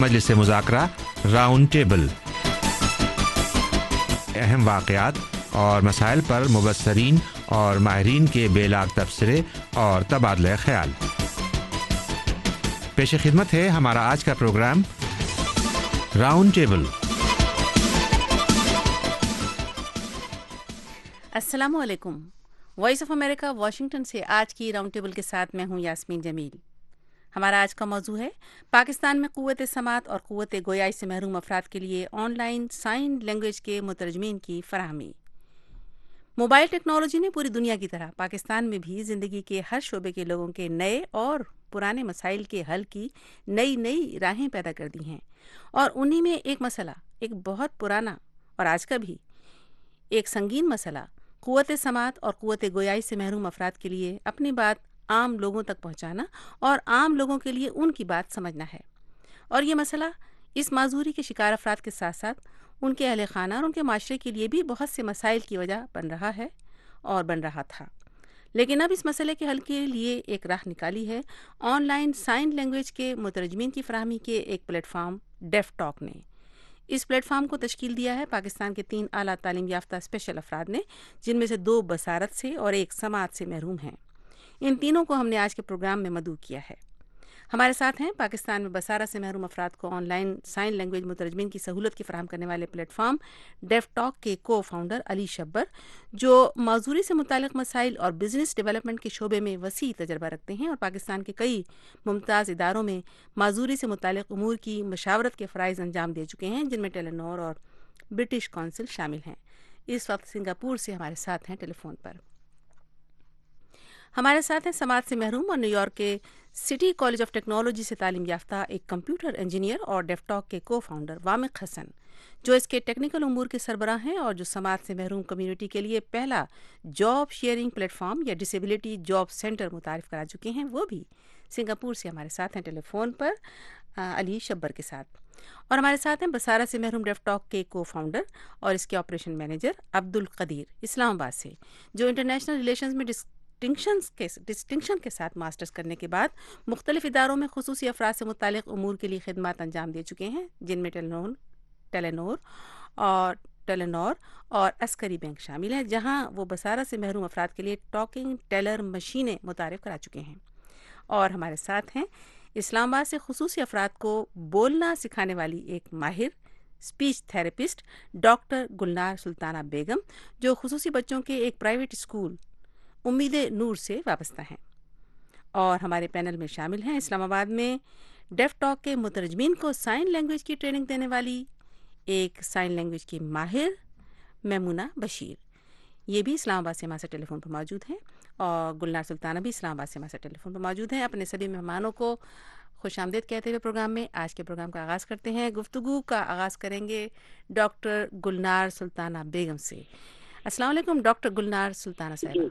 मजलिस मुज़ाकरा round table, अहम वाक़यात और मसाइल पर मुबस्सरीन और माहिरीन के बेलाग तबसरे और तबादला ख्याल। पेश खिदमत है हमारा आज का प्रोग्राम राउंड टेबल। अस्सलामु अलैकुम। वॉइस ऑफ अमेरिका वाशिंगटन से आज की राउंड टेबल के साथ मैं हूं यास्मीन जमील। हमारा आज का मौजू है पाकिस्तान में क़ुव्वत समात और क़ुव्वत गोयाई से महरूम अफराद के लिए ऑनलाइन साइन लैंग्वेज के मुतरजमीन की फराहमी। मोबाइल टेक्नोलॉजी ने पूरी दुनिया की तरह पाकिस्तान में भी ज़िंदगी के हर शोबे के लोगों के नए और पुराने मसाइल के हल की नई नई राहें पैदा कर दी हैं, और उन्हीं में एक मसला, एक बहुत पुराना और आज का भी एक संगीन मसला, क़ुव्वत समात और क़ुव्वत गोयाई से महरूम अफराद के लिए अपनी बात आम लोगों तक पहुंचाना और आम लोगों के लिए उनकी बात समझना है। और ये मसला इस माजूरी के शिकार अफराद के साथ साथ उनके अहले खाना और उनके माशरे के लिए भी बहुत से मसाइल की वजह बन रहा है और बन रहा था। लेकिन अब इस मसले के हल के लिए एक राह निकाली है ऑनलाइन साइन लैंग्वेज के मुतरजमीन की फराहमी के एक प्लेटफार्म डेफ टॉक ने। इस प्लेटफार्म को तश्कील दिया है पाकिस्तान के 3 आला तालीम याफ्ता स्पेशल अफराद ने, जिनमें से 2 बसारत से और 1 समात से महरूम हैं। इन तीनों को हमने आज के प्रोग्राम में मदऊ किया है। हमारे साथ हैं पाकिस्तान में बसारत से महरूम अफराद को ऑनलाइन साइन लैंग्वेज मुतरजमीन की सहूलत की फराहम करने वाले प्लेटफार्म डेफ टॉक के को फाउंडर अली शब्बर, जो माजूरी से मुतालिक मसाइल और बिजनेस डेवलपमेंट के शोबे में वसी तजर्बा रखते हैं और पाकिस्तान के कई मुमताज़ इदारों में माजूरी से मुतालिक उमूर की मशावरत के फ़राइज़ अंजाम दे चुके हैं, जिनमें टेलेनोर और ब्रिटिश काउंसिल शामिल हैं। इस वक्त सिंगापुर से हमारे साथ हैं टेलीफोन पर। हमारे साथ हैं समाज से महरूम और न्यूयॉर्क के सिटी कॉलेज ऑफ टेक्नोलॉजी से तालीम याफ्ता एक कंप्यूटर इंजीनियर और डेफटॉक के को फाउंडर वामिक हसन, जो इसके टेक्निकल उमूर के सरबराह हैं और जो समाज से महरूम कम्युनिटी के लिए पहला जॉब शेयरिंग प्लेटफॉर्म या डिसेबिलिटी जॉब सेंटर मुतारिफ करा चुके हैं। वो भी सिंगापुर से हमारे साथ हैं टेलीफोन पर अली शब्बर के साथ। और हमारे साथ हैं बसारा से महरूम डेफटॉक के को फाउंडर और इसके ऑपरेशन मैनेजर अब्दुल कदीर इस्लामाबाद से, जो इंटरनेशनल रिलेशंस में डिस्टिंक्शन के साथ मास्टर्स करने के बाद मुख्तलिफ इदारों में खुसूसी अफराद से मुतालिक उमूर के लिए खिदमत अंजाम दे चुके हैं, जिनमें टेलेनोर और अस्करी बैंक शामिल है, जहां वो बसारा से महरूम अफराद के लिए टॉकिंग टेलर मशीनें मुतारिफ करा चुके हैं। और हमारे साथ हैं इस्लामाबाद से खुसूसी अफराद को बोलना सिखाने वाली एक माहिर speech therapist doctor Gulnar Sultana Begum, जो खुसूसी बच्चों के एक प्राइवेट स्कूल उम्मीद नूर से वाबस्ता हैं। और हमारे पैनल में शामिल हैं इस्लामाबाद में डेफ टॉक के मुतरजमीन को साइन लैंग्वेज की ट्रेनिंग देने वाली एक साइन लैंग्वेज की माहिर मैमुना बशीर, ये भी इस्लामाबाद से हमारे साथ टेलीफोन पर मौजूद हैं, और गुलनार सुल्ताना भी इस्लामाबाद से हमारे साथ टेलीफोन पर मौजूद हैं। अपने सभी मेहमानों को खुश आमदीद कहते हुए प्रोग्राम में आज के प्रोग्राम का आगाज़ करते हैं। गुफ्तगू का आगाज़ करेंगे डॉक्टर गुलनार सुल्ताना बेगम से। अस्सलाम वालेकुम डॉक्टर गुलनार सुल्ताना साहिबा।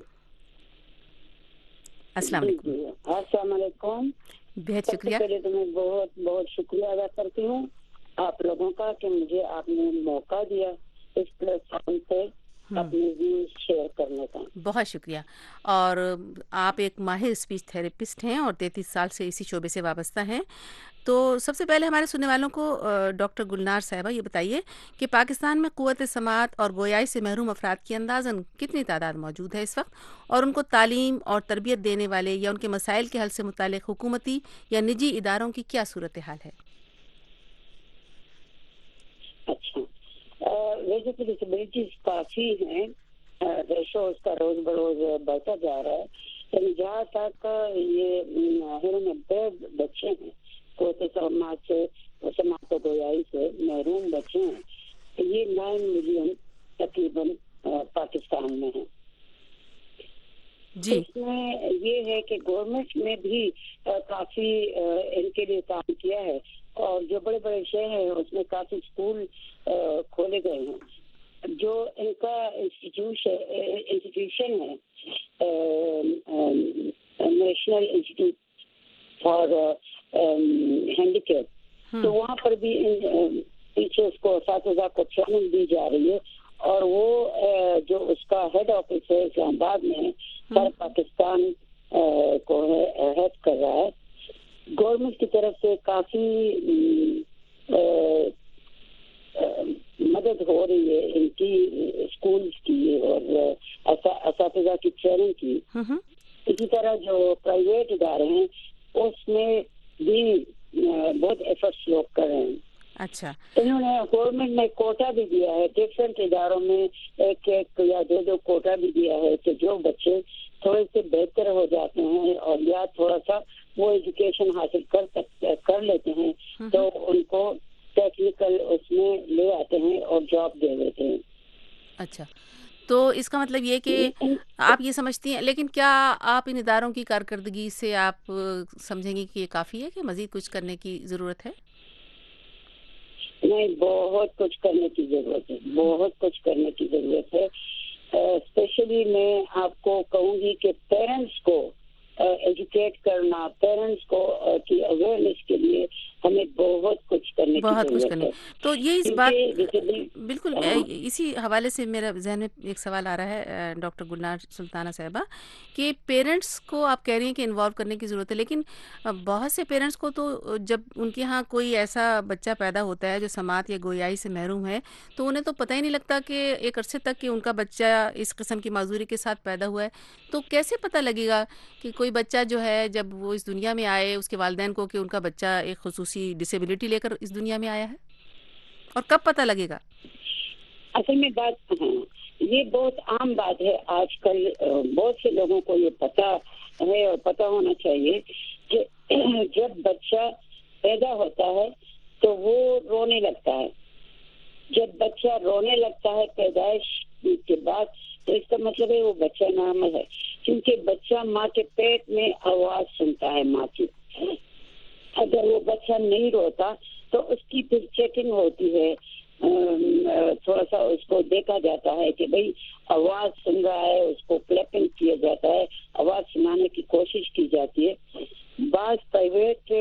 अस्सलाम वालेकुम। बेहद शुक्रिया। पहले तो मैं बहुत बहुत शुक्रिया अदा करती हूँ आप लोगों का कि मुझे आपने मौका दिया इस प्लेटफॉर्म पे अपने व्यूज शेयर करने का। बहुत शुक्रिया। और आप एक माहिर स्पीच थेरेपिस्ट हैं और 33 साल से इसी शोबे से वाबस्ता हैं। तो सबसे पहले हमारे सुनने वालों को डॉक्टर गुलनार साहिबा ये बताइए कि पाकिस्तान में क़ुव्वत समात और गोयाई से महरूम अफराद की अंदाज़न कितनी तादाद मौजूद है इस वक्त, और उनको तालीम और तरबियत देने वाले या उनके मसाइल के हल से मुतालिक हुकूमती या निजी इदारों की क्या सूरत हाल है? अच्छा, वैसे तो डिसेबिलिटीज काफ़ी हैं, रेशो उसका रोज़ बरोज़ बढ़ता जा रहा है, लेकिन जहाँ तक ये 90 बच्चे हैं समात गोयाई से महरूम बच्चे हैं, ये 9 मिलियन तकरीबन पाकिस्तान में है। जी। इसमें ये है कि गवर्नमेंट ने भी काफ़ी इनके लिए काम किया है, और जो बड़े बड़े शहर हैं उसमें काफ़ी स्कूल खोले गए हैं। जो इनका इंस्टीट्यूशन है नेशनल इंस्टीट्यूट फॉर हैंडीकैप, तो वहाँ पर भी टीचर्स को असातिज़ा को ट्रेनिंग दी जा रही है, और वो जो उसका हेड ऑफिस है इस्लामाबाद में सारे पाकिस्तान को हेड कर रहा है। गवर्नमेंट की तरफ से काफ़ी مدد ہو رہی ہے ان کی اسکولس کی اور اساتذہ کی ٹریننگ کی، اسی طرح جو پرائیویٹ ادارے ہیں اس میں بھی بہت ایفرٹس لوگ کر رہے ہیں. اچھا، انہوں نے گورنمنٹ نے کوٹا بھی دیا ہے، ڈفرینٹ اداروں میں ایک یا دو کوٹا بھی دیا ہے کہ جو بچے تھوڑے سے بہتر ہو جاتے ہیں اور یا تھوڑا سا وہ ایجوکیشن حاصل کر لیتے ہیں تو ان کو ٹیکنیکل اس میں لے آتے ہیں اور جاب دے دیتے ہیں. اچھا، تو اس کا مطلب یہ کہ آپ یہ سمجھتی ہیں، لیکن کیا آپ ان اداروں کی کارکردگی سے آپ سمجھیں گی کہ یہ کافی ہے کہ مزید کچھ کرنے کی ضرورت ہے؟ نہیں، بہت کچھ کرنے کی ضرورت ہے، بہت کچھ کرنے کی ضرورت ہے. اسپیشلی میں آپ کو کہوں گی کہ پیرنٹس کو ایجوکیٹ کرنا، پیرنٹس کو کی اویئرنیس کے لیے ہمیں بہت کچھ کرنے کی ضرورت ہے. تو یہ اس بات بالکل اسی حوالے سے میرا ذہن میں ایک سوال آ رہا ہے ڈاکٹر گلنار سلطانہ صاحبہ کہ پیرنٹس کو آپ کہہ رہی ہیں کہ انوالو کرنے کی ضرورت ہے، لیکن بہت سے پیرنٹس کو تو جب ان کے ہاں کوئی ایسا بچہ پیدا ہوتا ہے جو سماعت یا گویائی سے محروم ہے تو انہیں تو پتہ ہی نہیں لگتا کہ ایک عرصے تک کہ ان کا بچہ اس قسم کی معذوری کے ساتھ پیدا ہوا ہے. تو کیسے پتہ لگے گا کہ کوئی بچہ جو ہے جب وہ اس دنیا میں آئے اس کے والدین کو کہ ان کا بچہ ایک خصوصی ڈسیبلٹی لے کر اس دنیا میں آیا ہے، اور کب پتہ لگے گا؟ اصل میں بات یہ بہت عام بات ہے آج کل، بہت سے لوگوں کو یہ پتہ ہے اور پتہ ہونا چاہیے کہ جب بچہ پیدا ہوتا ہے تو وہ رونے لگتا ہے. جب بچہ رونے لگتا ہے پیدائش کے بعد تو اس کا مطلب ہے وہ بچہ نارمل ہے، کیونکہ بچہ ماں کے پیٹ میں آواز سنتا ہے ماں کی. اگر وہ بچہ نہیں روتا تو اس کی پھر چیکنگ ہوتی ہے، تھوڑا سا اس کو دیکھا جاتا ہے کہ بھئی آواز سن رہا ہے، اس کو کلیپنگ کیا جاتا ہے، آواز سنانے کی کوشش کی جاتی ہے. بعض پرائیویٹ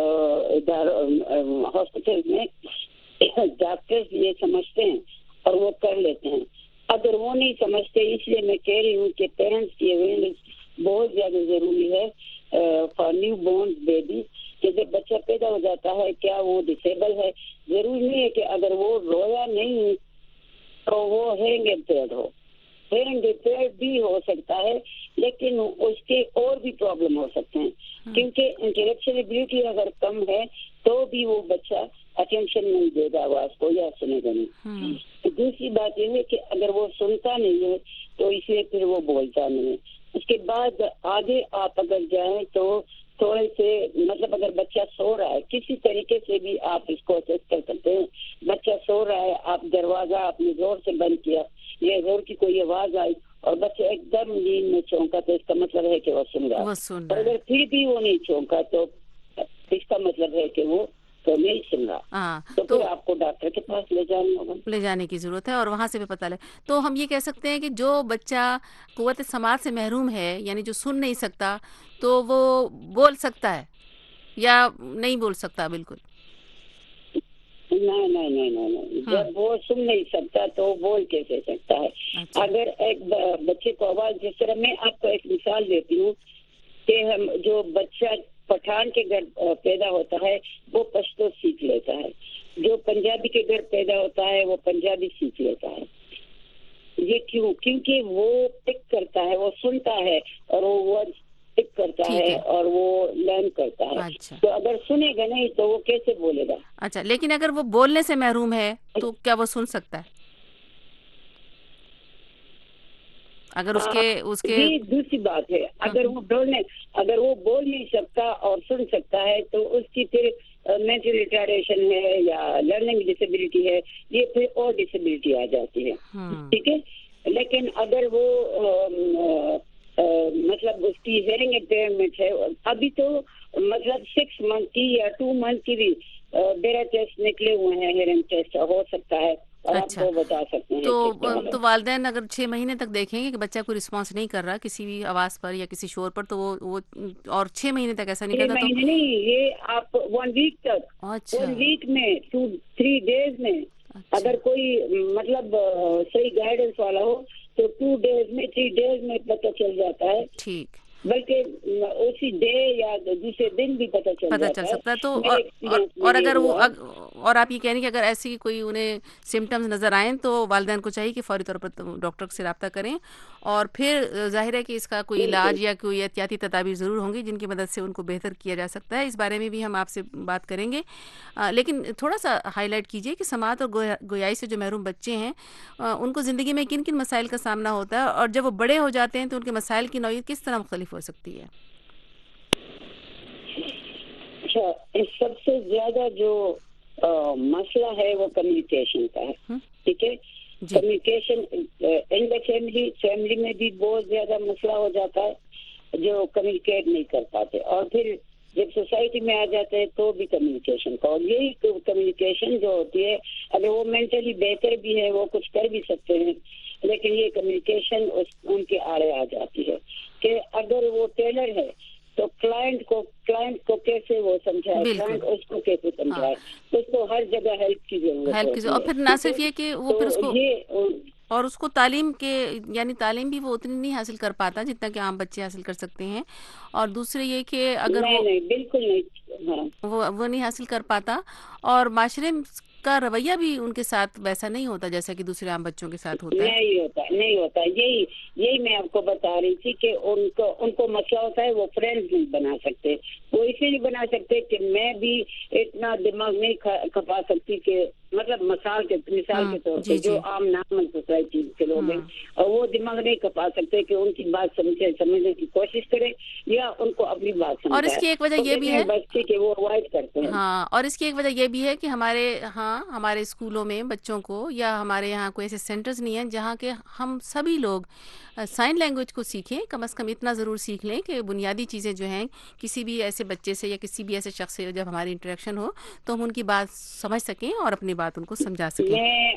ہاسپٹل میں ڈاکٹرز یہ سمجھتے ہیں اور وہ کر لیتے ہیں. اگر وہ نہیں سمجھتے، اس لیے میں کہہ رہی ہوں کہ پیرنٹس کی اویئرنیس بہت زیادہ ضروری ہے فار نیو بورن بیبی. کہ جب بچہ پیدا ہو جاتا ہے کیا وہ ڈسیبل ہے؟ ضروری نہیں ہے کہ اگر وہ رویا نہیں تو وہ ہیئرنگ امپیئرڈ ہو. ہیئرنگ امپیئرڈ بھی ہو سکتا ہے، لیکن اس کے اور بھی پرابلم ہو سکتے ہیں، کیونکہ انٹلیکچول ایبلٹی اگر کم ہے تو بھی وہ بچہ اٹینشن نہیں دے گا آواز کو یا سنے گا نہیں. دوسری بات یہ ہے کہ اگر وہ سنتا نہیں ہے تو اس لیے پھر وہ بولتا نہیں ہے. اس کے بعد آگے آپ اگر جائیں تو تھوڑے سے مطلب اگر بچہ سو رہا ہے کسی طریقے سے بھی آپ اس کو اسیس کر سکتے ہیں. بچہ سو رہا ہے، آپ دروازہ اپنے زور سے بند کیا یا زور کی کوئی آواز آئی اور بچہ ایک دم نیند میں چونکا تو اس کا مطلب ہے کہ وہ سن رہا ہے. اور اگر پھر بھی وہ نہیں چونکا تو اس کا مطلب ہے کہ وہ تو نہیں سن رہا. تو پھر آپ کو ڈاکٹر کے پاس لے جانے کی ضرورت ہے اور وہاں سے بھی پتہ لگے. تو ہم یہ کہہ سکتے ہیں کہ جو بچہ قوت سماعت سے محروم ہے، یعنی جو سن نہیں سکتا، تو وہ بول سکتا ہے یا نہیں بول سکتا؟ بالکل نہیں. جب وہ سن نہیں سکتا تو بول کیسے سکتا ہے؟ اگر ایک بچے کو آواز، جس طرح میں آپ کو ایک مثال دیتی ہوں کہ ہم جو بچہ پٹھان کے گھر پیدا ہوتا ہے وہ پشتو سیکھ لیتا ہے، جو پنجابی کے گھر پیدا ہوتا ہے وہ پنجابی سیکھ لیتا ہے. یہ کیوں؟ کیونکہ وہ پک کرتا ہے، وہ سنتا ہے اور وہ ورڈ پک کرتا ہے اور وہ لرن کرتا ہے. تو اگر سنے گا نہیں تو وہ کیسے بولے گا؟ اچھا، لیکن اگر وہ بولنے سے محروم ہے تو کیا وہ سن سکتا ہے؟ اگر اس کے یہ دوسری بات ہے. اگر وہ بول نہیں سکتا اور سن سکتا ہے تو اس کی پھر مینٹل ریٹارڈیشن ہے یا لرننگ ڈسیبلٹی ہے، یہ پھر اور ڈسیبلٹی آ جاتی ہے. ٹھیک ہے، لیکن اگر وہ مطلب اس کی ہیئرنگ امپیئرمنٹ ہے، ابھی تو مطلب 6 منتھ کی یا 2 منتھ کی بھی میرا ٹیسٹ نکلے ہوئے ہیں، ہیئرنگ ٹیسٹ ہو سکتا ہے اور آپ کو بتا سکتے ہیں. تو والدین اگر 6 مہینے تک دیکھیں گے کہ بچہ کوئی رسپانس نہیں کر رہا کسی بھی آواز پر یا کسی شور پر، تو وہ اور 6 مہینے تک ایسا نہیں کرتا. 6 مہینے نہیں، یہ آپ 1 ویک تک، 1 ویک میں 2-3 ڈیز میں اگر کوئی مطلب صحیح گائیڈنس والا ہو تو 2 ڈیز میں 3 ڈیز میں پتہ چل جاتا ہے. ٹھیک. بلکہ اسی ڈے یا دوسرے دن بھی پتہ چل سکتا ہے. تو اور اگر وہ اور آپ یہ کہہ رہی ہیں کہ اگر ایسی کوئی انہیں سمٹمز نظر آئیں تو والدین کو چاہیے کہ فوری طور پر ڈاکٹر سے رابطہ کریں, اور پھر ظاہر ہے کہ اس کا کوئی علاج یا کوئی احتیاطی تدابیر ضرور ہوں گی جن کی مدد سے ان کو بہتر کیا جا سکتا ہے. اس بارے میں بھی ہم آپ سے بات کریں گے, لیکن تھوڑا سا ہائی لائٹ کیجیے کہ سماعت اور گویائی سے جو محروم بچے ہیں ان کو زندگی میں کن کن مسائل کا سامنا ہوتا ہے, اور جب وہ بڑے ہو جاتے ہیں تو ان کے مسائل کی نوعیت کس طرح مختلف ہو سکتی ہے؟ اچھا, سب سے زیادہ جو مسئلہ ہے وہ کمیونیکیشن کا ہے. ٹھیک ہے, کمیونیکیشن ان دا فیملی میں بھی بہت زیادہ مسئلہ ہو جاتا ہے جو کمیونیکیٹ نہیں کر پاتے, اور پھر جب سوسائٹی میں آ جاتے ہیں تو بھی کمیونیکیشن کا. اور یہی کمیونیکیشن جو ہوتی ہے, اگر وہ مینٹلی بہتر بھی ہے, وہ کچھ کر بھی سکتے ہیں, لیکن یہ کمیونیکیشن ان کے آڑے آ جاتی ہے کہ اگر وہ ٹیلر ہے تو کلائنٹ کو کیسے وہ سمجھائے, کلائنٹ اس کو کیسے سمجھائے, اس کو ہر جگہ ہیلپ کی ضرورت ہوتی ہے. اور پھر نہ صرف یہ کہ وہ پھر اس کو اور اس کو تعلیم کے یعنی تعلیم بھی وہ اتنی نہیں حاصل کر پاتا جتنا کہ عام بچے حاصل کر سکتے ہیں, اور دوسرے یہ کہ اگر وہ بالکل نہیں وہ نہیں حاصل کر پاتا, اور معاشرے کا رویہ بھی ان کے ساتھ ویسا نہیں ہوتا جیسا کہ دوسرے عام بچوں کے ساتھ ہوتا ہے. نہیں ہوتا. یہی میں آپ کو بتا رہی تھی کہ ان کو مسئلہ ہوتا ہے, وہ فرینڈ نہیں بنا سکتے. وہ اس لیے نہیں بنا سکتے کہ میں بھی اتنا دماغ نہیں کھپا سکتی کہ مطلب مثال کے طور پہ جو عام نارمل سوسائٹی کے لوگ ہیں, اور وہ دماغ نہیں کھپا سکتے کہ ان کی بات سمجھنے کی کوشش کرے یا ان کو اپنی بات سمجھائے. اور اس کی ایک وجہ یہ بھی ہے بچے کہ وہ اوائڈ کرتے ہیں. اور اس کی ایک وجہ یہ بھی ہے کہ ہمارے اسکولوں میں بچوں کو یا ہمارے یہاں کوئی ایسے سینٹرز نہیں ہیں جہاں کے ہم سبھی لوگ سائن لینگویج کو سیکھیں. کم از کم اتنا ضرور سیکھ لیں کہ بنیادی چیزیں جو ہیں کسی بھی ایسے بچے سے یا کسی بھی ایسے شخص سے جب ہماری انٹریکشن ہو تو ہم ان کی بات سمجھ سکیں اور اپنی بات ان کو سمجھا سکیں. میں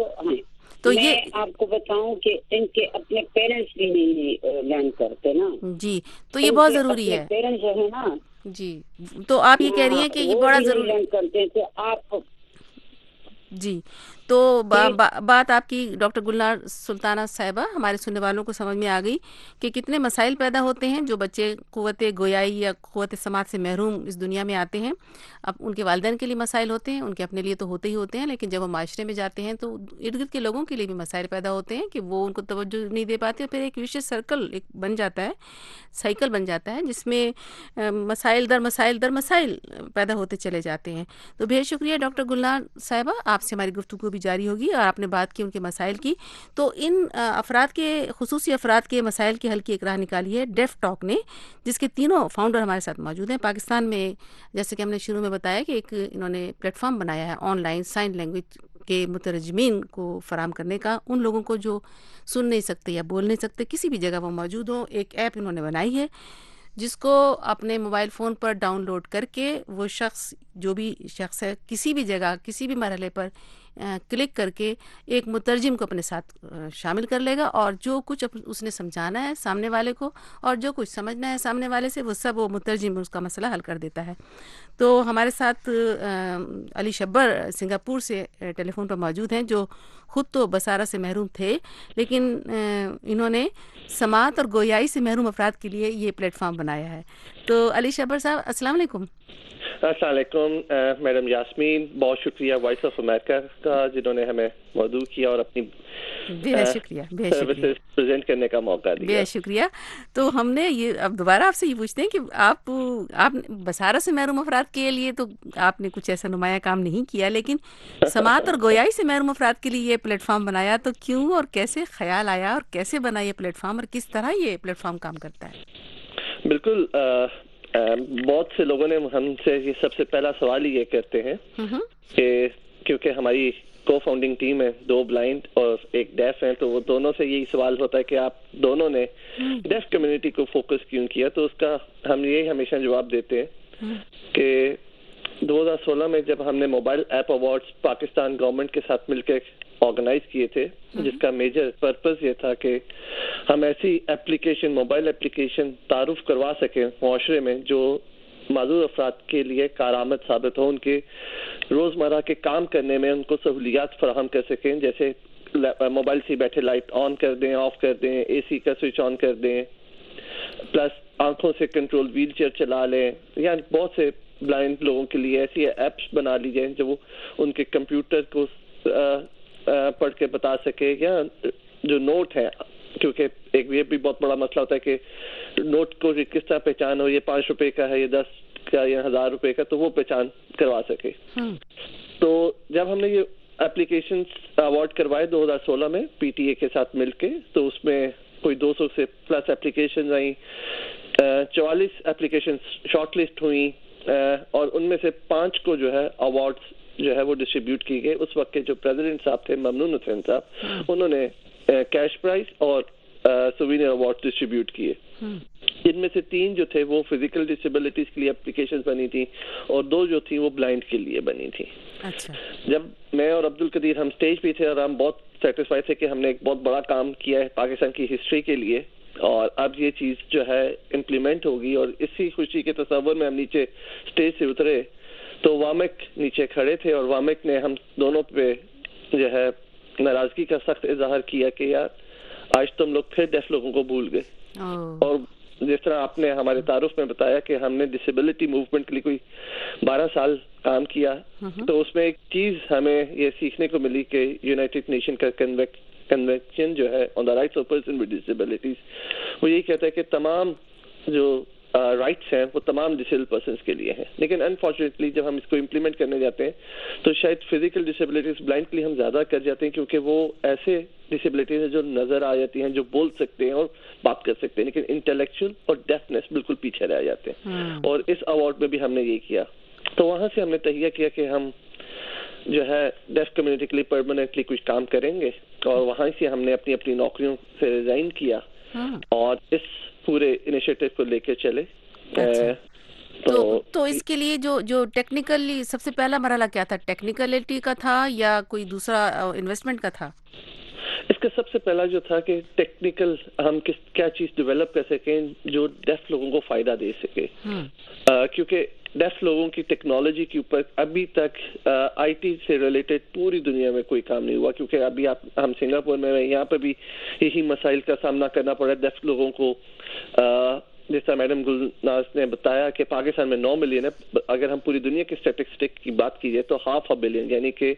آپ کو بتاؤں کہ ان کے اپنے پیرنٹس بھی نہیں لرن کرتے نا. جی, تو یہ بہت ضروری ہے. پیرنٹس جو ہے نا, جی, تو آپ یہ کہہ رہی ہیں کہ یہ بڑا ضروری لرن کرتے ہیں. تو آپ جی, تو بات آپ کی ڈاکٹر گلنار سلطانہ صاحبہ ہمارے سننے والوں کو سمجھ میں آ گئی کہ کتنے مسائل پیدا ہوتے ہیں جو بچے قوت گویائی یا قوت سماعت سے محروم اس دنیا میں آتے ہیں. اب ان کے والدین کے لیے مسائل ہوتے ہیں, ان کے اپنے لیے تو ہوتے ہی ہوتے ہیں, لیکن جب وہ معاشرے میں جاتے ہیں تو ارد گرد کے لوگوں کے لیے بھی مسائل پیدا ہوتے ہیں کہ وہ ان کو توجہ نہیں دے پاتے, اور پھر ایک وشیش سرکل بن جاتا ہے, سائیکل بن جاتا ہے جس میں مسائل در مسائل پیدا ہوتے چلے جاتے ہیں. تو بہت شکریہ ڈاکٹر گلنار صاحبہ, آپ سے ہماری گفتگو بھی جاری ہوگی, اور آپ نے بات کی ان کے مسائل کی. تو ان خصوصی افراد کے مسائل کے حل کی ایک راہ نکالی ہے ڈیف ٹاک نے, جس کے تینوں فاؤنڈر ہمارے ساتھ موجود ہیں. پاکستان میں جیسے کہ ہم نے شروع میں بتایا کہ ایک انہوں نے پلیٹ فارم بنایا ہے آن لائن سائن لینگویج کے مترجمین کو فراہم کرنے کا, ان لوگوں کو جو سن نہیں سکتے یا بول نہیں سکتے کسی بھی جگہ وہ موجود ہوں. ایک ایپ انہوں نے بنائی ہے جس کو اپنے موبائل فون پر ڈاؤن لوڈ کر کے وہ شخص جو بھی شخص ہے کسی بھی جگہ کسی بھی مرحلے پر کلک کر کے ایک مترجم کو اپنے ساتھ شامل کر لے گا, اور جو کچھ اس نے سمجھانا ہے سامنے والے کو اور جو کچھ سمجھنا ہے سامنے والے سے وہ سب وہ مترجم اس کا مسئلہ حل کر دیتا ہے. تو ہمارے ساتھ علی شبر سنگاپور سے ٹیلی فون پر موجود ہیں, جو خود تو بصارت سے محروم تھے لیکن انہوں نے سماعت اور گویائی سے محروم افراد کے لیے یہ پلیٹ فارم بنایا ہے. تو علی شبر صاحب السلام علیکم. السلام علیکم میڈم یاسمین, بہت شکریہ وائس آف امریکہ کا جنہوں نے ہمیں مدعو کیا اور اپنی سروسز پریزنٹ کرنے کا موقع دیا. بہت شکریہ. تو ہم نے یہ اب دوبارہ آپ سے یہ پوچھتے ہیں کہ آپ بصارت سے محروم افراد کے لیے تو آپ نے کچھ ایسا نمایاں کام نہیں کیا, لیکن سماعت اور گویائی سے محروم افراد کے لیے یہ پلیٹ فارم بنایا, تو کیوں اور کیسے خیال آیا اور کیسے بنا یہ پلیٹ فارم اور کس طرح یہ پلیٹ فارم کام کرتا ہے؟ بالکل, بہت سے لوگوں نے ہم سے یہ سب سے پہلا سوال ہی یہ کرتے ہیں کہ کیونکہ ہماری کو فاؤنڈنگ ٹیم ہے, 2 بلائنڈ اور 1 ڈیف ہیں, تو وہ دونوں سے یہی سوال ہوتا ہے کہ آپ دونوں نے ڈیف کمیونٹی کو فوکس کیوں کیا. تو اس کا ہم یہ ہمیشہ جواب دیتے ہیں کہ 2016 میں جب ہم نے mobile app awards Pakistan government کے ساتھ مل کے آرگنائز کیے تھے, جس کا میجر پرپز یہ تھا کہ ہم ایسی ایپلیکیشن موبائل ایپلیکیشن تعارف کروا سکیں معاشرے میں جو معذور افراد کے لیے کارآمد ثابت ہو, ان کے روزمرہ کے کام کرنے میں ان کو سہولیات فراہم کر سکیں, جیسے موبائل سے بیٹھے لائٹ آن کر دیں, آف کر دیں, اے سی کا سوئچ آن کر دیں, پلس آنکھوں سے کنٹرول ویل چیئر چلا لیں، یا بہت سے بلائنڈ لوگوں کے لیے ایسی ایپس بنا لی جائیں جو وہ ان کے کمپیوٹر کو پڑھ کے بتا سکے، یا جو نوٹ ہے، کیونکہ ایک یہ بھی بہت بڑا مسئلہ ہوتا ہے کہ نوٹ کو کس طرح پہچان ہو، یہ 5 روپے کا ہے، یہ 10 کا یا 1000 روپے کا، تو وہ پہچان کروا سکے. تو جب ہم نے یہ اپلیکیشنز ایوارڈ کروائے 2016 میں پی ٹی اے کے ساتھ مل کے، تو اس میں کوئی 200 سے پلس اپلیکیشنز آئیں، 44 اپلیکیشنز شارٹ لسٹ ہوئیں، اور ان میں سے 5 کو جو ہے ایوارڈز جو ہے وہ ڈسٹریبیوٹ کی گئے. اس وقت کے جو پریزیڈنٹ صاحب تھے ممنون حسین صاحب، انہوں نے کیش پرائز اور سووینئر ایوارڈ ڈسٹریبیوٹ کیے. ان میں سے 3 جو تھے وہ فزیکل ڈسیبلٹیز کے لیے اپلیکیشن بنی تھی، اور 2 جو تھیں وہ بلائنڈ کے لیے بنی تھی. جب میں اور عبدالقدیر ہم اسٹیج پہ تھے، اور ہم بہت سیٹسفائی تھے کہ ہم نے ایک بہت بڑا کام کیا ہے پاکستان کی ہسٹری کے لیے، اور اب یہ چیز جو ہے امپلیمنٹ ہوگی. اور اسی خوشی کے تصور میں ہم نیچے اسٹیج سے اترے تو وامک نیچے کھڑے تھے، اور وامک نے ہم دونوں پہ جو ہے ناراضگی کا سخت اظہار کیا کہ یار آج تم لوگ پھر ڈیف لوگوں کو بھول گئے. اور جس طرح آپ نے ہمارے تعارف میں بتایا کہ ہم نے ڈسیبلٹی موومنٹ کے لیے کوئی 12 سال کام کیا، تو اس میں ایک چیز ہمیں یہ سیکھنے کو ملی کہ یونائٹڈ نیشن کا کنونشن جو ہے on the rights of person with disabilities, وہ یہی کہتا ہے کہ تمام جو رائٹس ہیں وہ تمام ڈسیبل پرسنس کے لیے ہیں. لیکن انفارچونیٹلی جب ہم اس کو امپلیمنٹ کرنے جاتے ہیں تو شاید فزیکل ڈسیبلٹیز بلائنڈ کے لیے ہم زیادہ کر جاتے ہیں، کیونکہ وہ ایسے ڈسیبلٹیز ہیں جو نظر آ جاتی ہیں، جو بول سکتے ہیں اور بات کر سکتے ہیں، لیکن انٹلیکچوئل اور ڈیفنس بالکل پیچھے رہ جاتے ہیں. اور اس ایوارڈ میں بھی ہم نے یہ کیا. تو وہاں سے ہم نے تہیہ کیا کہ ہم جو ہے ڈیف کمیونٹی کے لیے پرماننٹلی کچھ کام کریں گے، اور وہاں سے ہم نے اپنی نوکریوں سے ریزائن کیا اور اس پورے انیشیٹو کو لے کے چلے. تو اس کے لیے جو ٹیکنیکلی سب سے پہلا مرحلہ کیا تھا؟ ٹیکنیکلٹی کا تھا یا کوئی دوسرا انویسٹمنٹ کا تھا؟ اس کا سب سے پہلا جو تھا کہ ٹیکنیکل ہم کیا چیز ڈیولپ کر سکیں جو ڈیف لوگوں کو فائدہ دے سکے، کیونکہ ڈیف لوگوں کی ٹیکنالوجی کے اوپر ابھی تک آئی ٹی سے ریلیٹڈ پوری دنیا میں کوئی کام نہیں ہوا. کیونکہ ابھی ہم سنگاپور میں یہاں پہ بھی یہی مسائل کا سامنا کرنا پڑا ڈیف لوگوں کو. جس طرح میڈم گلناز نے بتایا کہ پاکستان میں 9 ملین ہے، اگر ہم پوری دنیا کے اسٹیٹسٹک کی بات کیجیے تو 500 ملین، یعنی کہ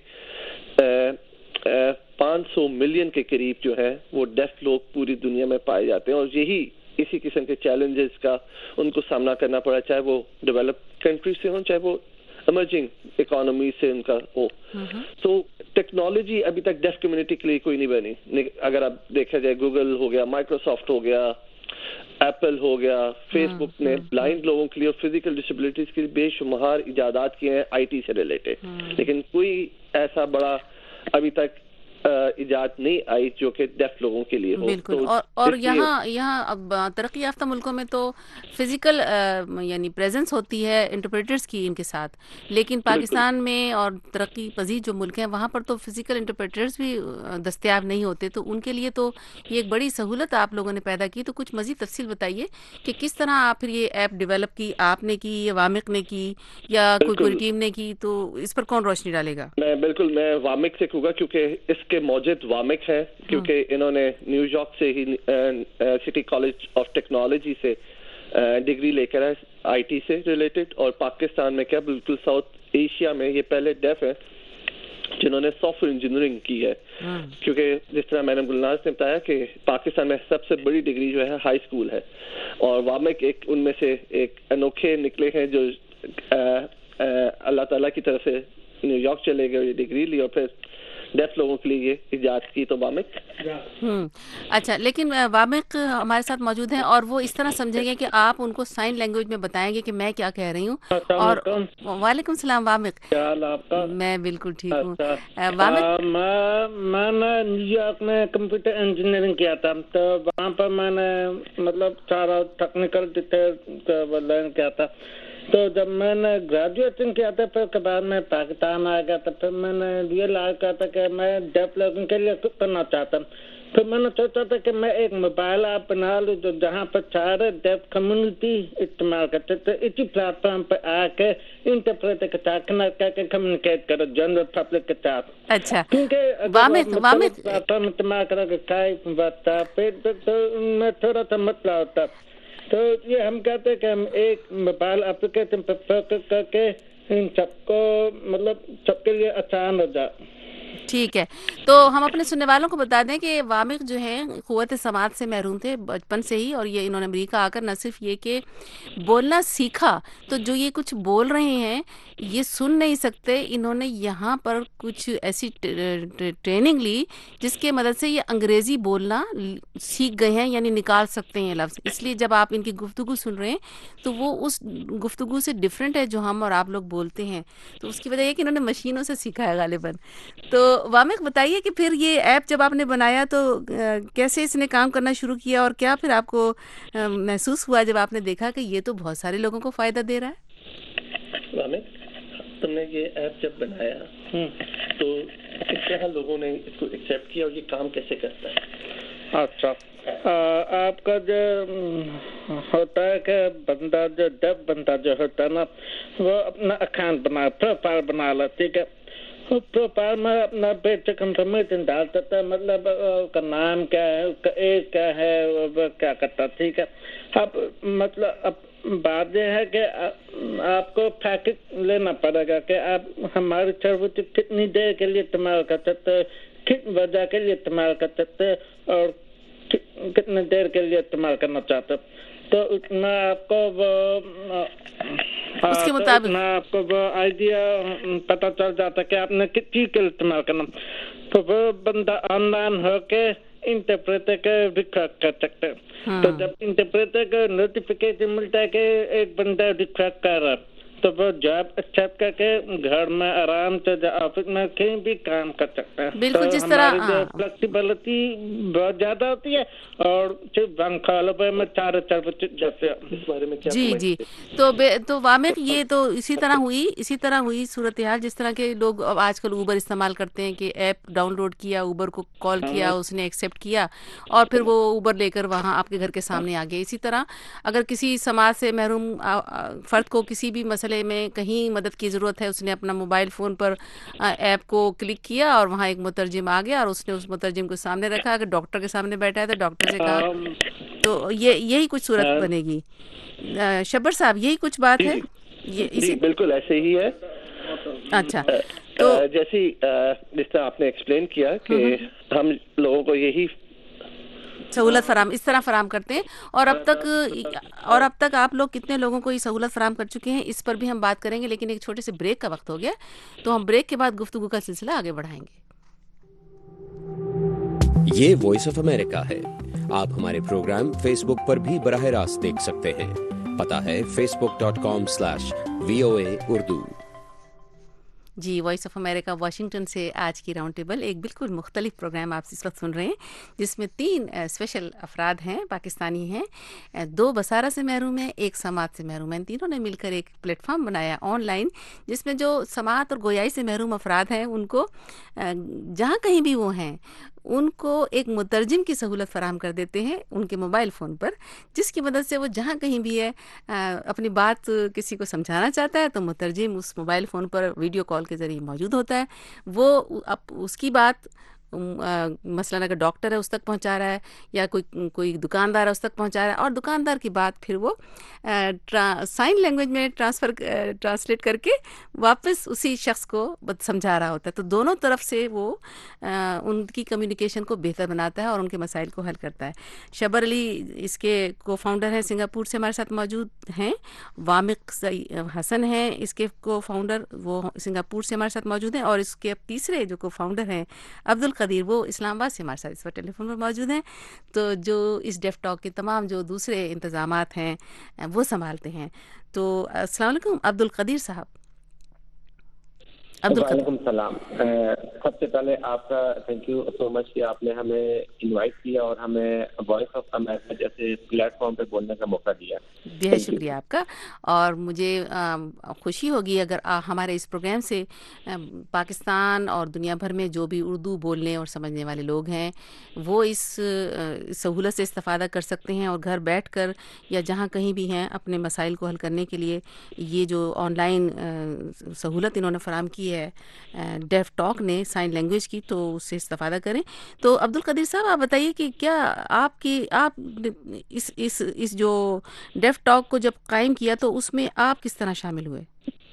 500 ملین کے قریب جو ہے وہ ڈیف لوگ پوری دنیا میں پائے جاتے ہیں. اور یہی اسی قسم کے چیلنجز کا ان کو سامنا کرنا پڑا، چاہے وہ ڈیولپ کنٹری سے ہوں، چاہے وہ ایمرجنگ اکانومی سے ان کا ہو. تو ٹیکنالوجی ابھی تک ڈیف کمیونٹی کے لیے کوئی نہیں بنی. اگر آپ دیکھا جائے گوگل ہو گیا، مائکروسافٹ ہو گیا، ایپل ہو گیا، فیس بک نے بلائنڈ لوگوں کے لیے اور فزیکل ڈسیبلٹیز کے لیے بے شمار ایجادات کیے ہیں آئی ٹی سے ریلیٹڈ، لیکن کوئی ایسا بڑا ابھی تک ایجاد نہیں آئی جو کہ ڈیف لوگوں کے لیے ہو. بالکل. اور یہاں اب ترقی یافتہ ملکوں میں تو فزیکل یعنی پریزنس ہوتی ہے انٹرپریٹرز کی ان کے ساتھ، لیکن پاکستان میں اور ترقی پذیر جو ملک ہیں وہاں پر تو فزیکل انٹرپریٹرز بھی دستیاب نہیں ہوتے. تو ان کے لیے تو یہ ایک بڑی سہولت آپ لوگوں نے پیدا کی. تو کچھ مزید تفصیل بتائیے کہ کس طرح آپ پھر یہ ایپ ڈیولپ کی، آپ نے کی یا وامق نے کی یا کوئی پوری ٹیم نے کی؟ تو اس پر کون روشنی ڈالے گا؟ میں وامق سے کہوں گا، کیونکہ اس کے موجد وامق ہے، کیونکہ انہوں نے نیو یارک سے ہی سٹی کالج آف ٹیکنالوجی سے ڈگری لے کر آئے آئی ٹی سے ریلیٹڈ، اور پاکستان میں کیا بالکل ساؤتھ ایشیا میں یہ پہلے ڈیف ہیں جنہوں نے سافٹ ویئر انجینئرنگ کی ہے. کیونکہ جس طرح میڈم گلناز نے بتایا کہ پاکستان میں سب سے بڑی ڈگری جو ہے ہائی اسکول ہے، اور وامق ایک ان میں سے ایک انوکھے نکلے ہیں جو اللہ تعالیٰ کی طرف سے نیو یارک چلے گئے، یہ ڈگری لی اور پھر ڈیف لوگوں کے لیے یہ ایجاد کی. تو وامق اچھا، لیکن وامق ہمارے ساتھ موجود ہیں اور وہ اس طرح سمجھیں گے کہ آپ ان کو سائن لینگویج میں بتائیں گے کہ میں کیا کہہ رہی ہوں. اور وعلیکم السلام وامق. کیا حال آپ کا؟ میں بالکل ٹھیک ہوں. وامق میں نے نیو یارک میں کمپیوٹر انجینئرنگ کیا تھا، تو وہاں پر میں نے مطلب سارا ٹیکنیکل ڈیٹیل لرن کیا تھا. تو جب میں نے گریجویشن کیا تھا پھر کے بعد میں پاکستان آ گیا تھا، پھر میں نے ریئلائز کیا تھا کہ میں ڈیف لوگوں کے لیے کچھ کرنا چاہتا ہوں. پھر میں نے سوچا تھا کہ میں ایک موبائل ایپ بنا لوں جو جہاں پر سارے ڈیف کمیونٹی استعمال کرتے تھے، اسی پلیٹ فارم پہ آ کے انٹرپریٹر کے ساتھ کنیکٹ کر کے کمیونیکیٹ کرو جنرل پبلک کے ساتھ. اچھا، کیونکہ پلیٹ فارم استعمال کرو گے اسکائپ، واٹس ایپ، تو میں تھوڑا سا مسئلہ ہوتا. تو یہ ہم کہتے ہیں کہ ہم ایک موبائل اپلیکیشن پر فوکس کر کے ان سب کو مطلب سب کے لیے آسان ہو جائے. ٹھیک ہے. تو ہم اپنے سننے والوں کو بتا دیں کہ وامق جو ہیں قوت سماعت سے محروم تھے بچپن سے ہی، اور یہ انہوں نے امریکہ آ کر نہ صرف یہ کہ بولنا سیکھا، تو جو یہ کچھ بول رہے ہیں یہ سن نہیں سکتے، انہوں نے یہاں پر کچھ ایسی ٹریننگ لی جس کے مدد سے یہ انگریزی بولنا سیکھ گئے ہیں، یعنی نکال سکتے ہیں لفظ. اس لیے جب آپ ان کی گفتگو سن رہے ہیں تو وہ اس گفتگو سے ڈفرینٹ ہے جو ہم اور آپ لوگ بولتے ہیں. تو اس کی وجہ یہ کہ انہوں نے مشینوں سے سیکھا ہے غالباً. تو وامق بتائیے کہ پھر یہ ایپ جب آپ نے بنایا تو کیسے اس نے کام کرنا شروع کیا، اور کیا پھر آپ کو محسوس ہوا جب آپ نے دیکھا کہ یہ تو بہت سارے لوگوں کو فائدہ دے رہا ہے؟ وامق، تم نے یہ ایپ جب بنایا تو کس طرح لوگوں نے اس کو ایکسیپٹ کیا اور یہ کام کیسے کرتا ہے؟ اچھا، آپ کا جو ہوتا ہے کہ بندہ جو ڈیف بندہ جو ہوتا ہے نا، وہ اپنا اکاؤنٹ بنا پروفائل بنا لا. ٹھیک ہے، پروفائل میں اپنا بیسک انفارمیشن ڈالتا تھا، مطلب اس کا نام کیا ہے، اس کا ایج کیا ہے، وہ کیا کرتا. ٹھیک ہے، اب مطلب اب بات یہ ہے کہ آپ کو پیکج لینا پڑے گا کہ آپ ہماری سروس کتنی دیر کے لیے استعمال کر سکتے، کس وجہ کے لیے استعمال کر سکتے، اور کتنے دیر کے لیے استعمال کرنا چاہتے. تو اس میں آپ کو وہ اس کے مطابق آپ کو وہ آئیڈیا پتہ چل جاتا کہ آپ نے کس چیز کے لیے استعمال کرنا. تو وہ بندہ آن لائن ہو کے انٹرپریٹر کا ریکویسٹ کر سکتے. تو جب انٹرپریٹر کا نوٹیفیکیشن ملتا ہے کہ ایک بندہ ریکویسٹ کر رہا ہے تو وہ جاب ایکسپٹ کر کے گھر میں آرام سے آفس میں کہیں بھی کام کر سکتا ہے. بالکل جس طرح فلیکسیبلٹی بہت زیادہ ہوتی ہے، اور صرف بینک کالوں میں چار جیسے اس بارے میں کیا جی تو وامق یہ تو اسی طرح ہوئی صورتحال جس طرح کے لوگ آج کل اوبر استعمال کرتے ہیں کہ ایپ ڈاؤن لوڈ کیا، اوبر کو کال کیا، اس نے ایکسیپٹ کیا اور پھر وہ اوبر لے کر وہاں آپ کے گھر کے سامنے آ گئے. اسی طرح اگر کسی سماج سے محروم فرد کو کسی بھی مسئلے میں کہیں مدد کی ضرورت ہے، اس نے اپنا موبائل فون پر ایپ کو کلک کیا اور وہاں ایک مترجم آ گیا اور اس نے اس مترجم کو سامنے رکھا. اگر ڈاکٹر کے سامنے بیٹھا ہے تو ڈاکٹر سے کہا، تو یہی کچھ صورت بنے گی. شبر صاحب یہی کچھ بات ہے؟ جی بالکل ایسے ہی ہے. اچھا، تو جیسی جس طرح آپ نے ایکسپلین کیا کہ ہم لوگوں کو یہی سہولت اس طرح فراہم کرتے ہیں. اور اب تک آپ لوگ کتنے لوگوں کو یہ سہولت فراہم کر چکے ہیں اس پر بھی ہم بات کریں گے، لیکن ایک چھوٹے سے بریک کا وقت ہو گیا تو ہم بریک کے بعد گفتگو کا سلسلہ آگے بڑھائیں گے. یہ وائس آف امریکہ ہے. آپ ہمارے پروگرام فیس بک پر بھی براہ راست دیکھ سکتے ہیں. پتہ ہے facebook.com/VOA Urdu. جی، وائس آف امریکہ واشنگٹن سے آج کی راؤنڈ ٹیبل ایک بالکل مختلف پروگرام آپ اس وقت سن رہے ہیں، جس میں 3 اسپیشل افراد ہیں، پاکستانی ہیں، 2 بصارہ سے محروم ہیں، 1 سماعت سے محروم ہیں. تینوں نے مل کر ایک پلیٹ فارم بنایا آن لائن، جس میں جو سماعت اور گویائی سے محروم افراد ہیں ان کو جہاں کہیں بھی وہ ہیں ان کو ایک مترجم کی سہولت فراہم کر دیتے ہیں ان کے موبائل فون پر، جس کی مدد سے وہ جہاں کہیں بھی ہے اپنی بات کسی کو سمجھانا چاہتا ہے تو مترجم اس موبائل فون پر ویڈیو کال کے ذریعے موجود ہوتا ہے. وہ اب اس کی بات مثلاً اگر ڈاکٹر ہے اس تک پہنچا رہا ہے یا کوئی دکاندار ہے اس تک پہنچا رہا ہے، اور دکاندار کی بات پھر وہ سائن لینگویج میں ٹرانسلیٹ کر کے واپس اسی شخص کو سمجھا رہا ہوتا ہے. تو دونوں طرف سے وہ ان کی کمیونیکیشن کو بہتر بناتا ہے اور ان کے مسائل کو حل کرتا ہے. شبر علی اس کے کو فاؤنڈر ہیں، سنگاپور سے ہمارے ساتھ موجود ہیں. وامق حسن ہیں اس کے کو فاؤنڈر، وہ سنگاپور سے ہمارے ساتھ موجود ہیں. اور اس کے تیسرے جو کو فاؤنڈر ہیں عبد القدیر، وہ اسلام آباد سے ہمارے ساتھ اس وقت ٹیلی فون پر موجود ہیں. تو جو اس ڈیف ٹاک کے تمام جو دوسرے انتظامات ہیں وہ سنبھالتے ہیں. تو السلام علیکم عبد القدیر صاحب. وعلیکم السلام. سب سے پہلے آپ کا تھینک یو سو مچ کہ آپ نے ہمیں انوائٹ کیا اور ہمیں وائس آف امریکہ جیسے پلیٹ فارم پہ بولنے کا موقع دیا. بہت شکریہ آپ کا. اور مجھے خوشی ہوگی اگر ہمارے اس پروگرام سے پاکستان اور دنیا بھر میں جو بھی اردو بولنے اور سمجھنے والے لوگ ہیں وہ اس سہولت سے استفادہ کر سکتے ہیں، اور گھر بیٹھ کر یا جہاں کہیں بھی ہیں اپنے مسائل کو حل کرنے کے لیے یہ جو آن لائن سہولت انہوں نے فراہم کی کی ہے ڈیف ٹاک نے سائن لینگویج کی، تو اس سے استفادہ کریں. تو عبدالقدیر صاحب آپ بتائیے کہ کیا آپ اس جو ڈیف ٹاک کو جب قائم کیا تو اس میں آپ کس طرح شامل ہوئے؟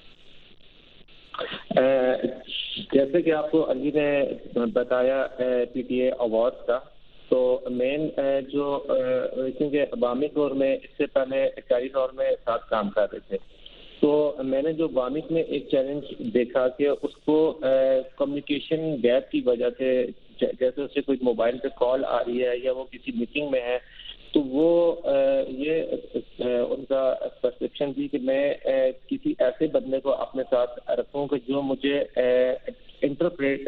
جیسے کہ آپ کو علی نے بتایا پی ٹی اے ایوارڈ کا، تو مین جو کیونکہ عوامی طور میں اس سے پہلے کاری طور میں ساتھ کام کر رہے تھے، تو میں نے جو وامک میں ایک چیلنج دیکھا کہ اس کو کمیونیکیشن گیپ کی وجہ سے، جیسے اس سے کوئی موبائل پہ کال آ رہی ہے یا وہ کسی میٹنگ میں ہے، تو وہ یہ ان کا پرسپشن تھی کہ میں کسی ایسے بندے کو اپنے ساتھ رکھوں کہ جو مجھے انٹرپریٹ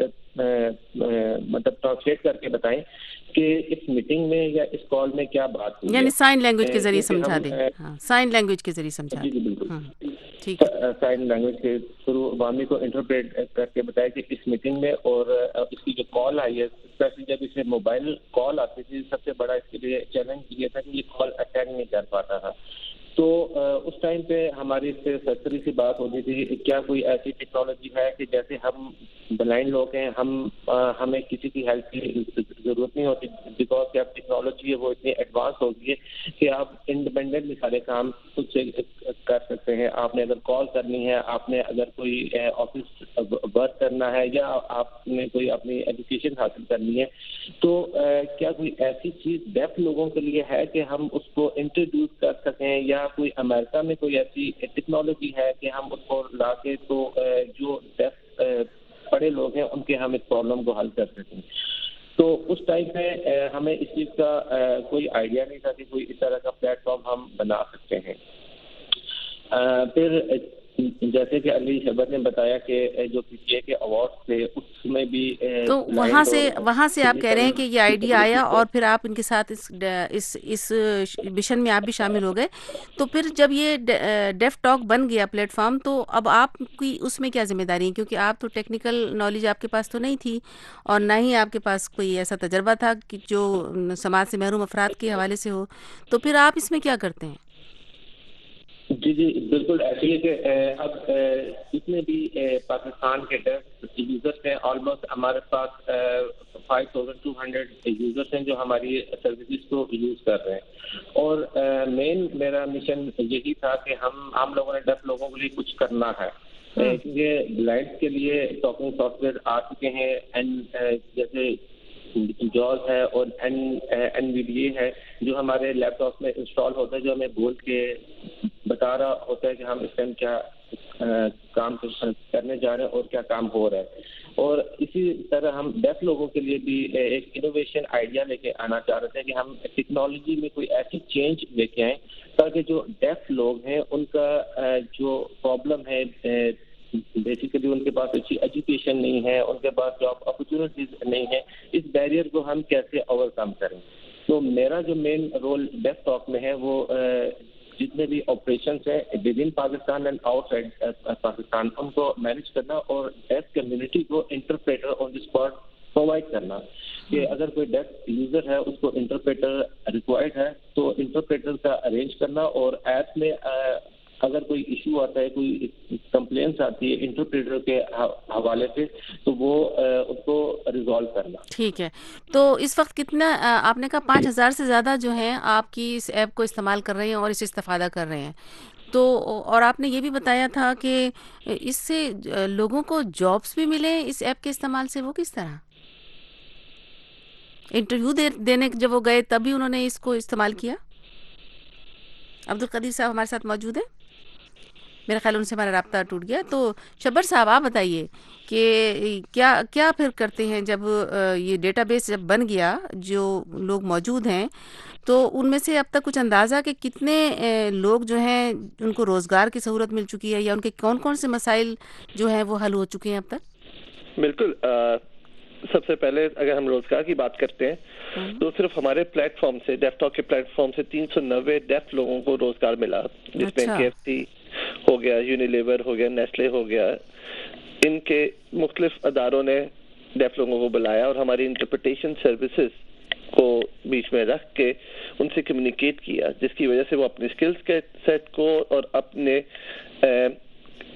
مطلب ٹرانسلیٹ کر کے بتائیں کہ اس میٹنگ میں یا اس کال میں کیا بات ہوئی، یعنی سائن لینگویج کے ذریعے سمجھا دیں. سائن لینگویج کے ذریعے سمجھا دیں. جی بالکل، ٹھیک ہے. سائن لینگویج کے تھرو عوامی کو انٹرپریٹ کر کے بتایا کہ اس میٹنگ میں، اور اس کی جو کال آئی ہے، اسپیشلی جب اس میں موبائل کال آتی تھی، سب سے بڑا اس کے لیے چیلنج یہ تھا کہ یہ کال اٹینڈ نہیں کر پاتا تھا. تو اس ٹائم پہ ہماری اس سے سرسری سی بات ہوتی تھی، کیا کوئی ایسی ٹیکنالوجی ہے کہ جیسے ہم بلائنڈ لوگ ہیں، ہمیں کسی کی ہیلپ کی ضرورت نہیں ہوتی، بیکاز کہ اب ٹیکنالوجی ہے وہ اتنی ایڈوانس ہو گئی ہے کہ آپ انڈیپینڈنٹلی سارے کام خود سے کر سکتے ہیں. آپ نے اگر کال کرنی ہے، آپ نے اگر کوئی آفس ورک کرنا ہے، یا آپ نے کوئی اپنی ایجوکیشن حاصل کرنی ہے، تو کیا کوئی ایسی چیز ڈیف لوگوں کے لیے ہے کہ ہم اس کو انٹروڈیوس کر سکیں، یا کوئی امریکہ میں کوئی ایسی ٹیکنالوجی ہے کہ ہم اس کو لا کے تو جو ڈیف بڑے لوگ ہیں ان کے ہم اس پرابلم کو حل کر سکیں. تو اس ٹائم پہ ہمیں اس چیز کا کوئی آئیڈیا نہیں تھا کہ کوئی اس طرح کا پلیٹ فارم ہم بنا سکتے ہیں. پھر جیسے کہ علی شبر نے بتایا کہ جو پی ٹی اے کے ایوارڈ تھے اس میں بھی تو وہاں سے آپ کہہ رہے ہیں کہ یہ آئیڈیا آیا اور پھر آپ ان کے ساتھ اس مشن میں آپ بھی شامل ہو گئے. تو پھر جب یہ ڈیف ٹاک بن گیا پلیٹ فارم، تو اب آپ کی اس میں کیا ذمہ داری ہے؟ کیونکہ آپ تو ٹیکنیکل نالج آپ کے پاس تو نہیں تھی، اور نہ ہی آپ کے پاس کوئی ایسا تجربہ تھا کہ جو سماج سے محروم افراد کے حوالے سے ہو. تو پھر آپ اس میں کیا کرتے ہیں؟ جی بالکل ایسے ہی کہ اب جتنے بھی پاکستان کے ڈیف یوزرس ہیں، آلموسٹ ہمارے پاس 5200 یوزرس ہیں جو ہماری سروسز کو یوز کر رہے ہیں. اور مین میرا مشن یہی تھا کہ ہم لوگوں نے ڈیف لوگوں کے لیے کچھ کرنا ہے، کیونکہ بلائنڈ کے لیے ٹاکنگ سافٹ ویئر آ چکے ہیں، جیسے جاز ہے اور این وی ڈی اے ہے، جو ہمارے لیپ ٹاپ میں انسٹال ہوتا ہے، جو ہمیں بول کے بتا رہا ہوتا ہے کہ ہم اس ٹائم کیا کام کرنے جا رہے ہیں اور کیا کام ہو رہا ہے. اور اسی طرح ہم ڈیف لوگوں کے لیے بھی ایک انوویشن آئیڈیا لے کے آنا چاہ رہے تھے کہ ہم ٹیکنالوجی میں کوئی ایسی چینج لے کے آئیں تاکہ جو ڈیف لوگ ہیں ان کا جو پرابلم ہے، بیسیکلی ان کے پاس اچھی ایجوکیشن نہیں ہے، ان کے پاس جاب اپرچونیٹیز نہیں ہے، اس بیریئر کو ہم کیسے اوور کم کریں. تو میرا جو مین رول ڈیف ٹاک میں ہے وہ جتنے بھی آپریشنس ہیں with in Pakistan and outside Pakistan ان کو مینیج کرنا، اور ڈیف کمیونٹی کو interpreter on the spot provide کرنا کہ اگر کوئی ڈیف یوزر ہے اس کو انٹرپریٹر ریکوائرڈ ہے تو انٹرپریٹر کا ارینج کرنا، اور ایپ میں اگر کوئی ایشو آتا ہے، کوئی کمپلینس آتی ہے انٹرپریٹر کے حوالے سے، تو وہ اس کو ریزالو کرنا. ٹھیک ہے. تو اس وقت کتنا آپ نے کہا 5000 سے زیادہ جو ہیں آپ کی اس ایپ کو استعمال کر رہے ہیں اور اس سے استفادہ کر رہے ہیں. تو اور آپ نے یہ بھی بتایا تھا کہ اس سے لوگوں کو جابس بھی ملے اس ایپ کے استعمال سے. وہ کس طرح؟ انٹرویو دینے جب وہ گئے تبھی انہوں نے اس کو استعمال کیا؟ عبدالقدیر صاحب ہمارے ساتھ موجود ہیں، میرا خیال ان سے ہمارا رابطہ ٹوٹ گیا. تو شبر صاحب آپ بتائیے کہ کیا پھر کرتے ہیں جب یہ ڈیٹا بیس جب بن گیا، جو لوگ موجود ہیں، تو ان میں سے اب تک کچھ اندازہ کہ کتنے لوگ جو ہیں ان کو روزگار کی سہولت مل چکی ہے، یا ان کے کون کون سے مسائل جو ہیں وہ حل ہو چکے ہیں اب تک؟ بالکل. سب سے پہلے اگر ہم روزگار کی بات کرتے ہیں تو صرف ہمارے پلیٹ فارم سے، ڈیف ٹاک کے پلیٹ فارم سے 390 ڈیف لوگوں کو روزگار ملا، جس میں KFC ہو گیا، یونیلیور ہو گیا، نیسلے ہو گیا. ان کے مختلف اداروں نے ڈیف لوگوں کو بلایا اور ہماری انٹرپریٹیشن سروسز کو بیچ میں رکھ کے ان سے کمیونیکیٹ کیا، جس کی وجہ سے وہ اپنے اسکلز کے سیٹ کو اور اپنے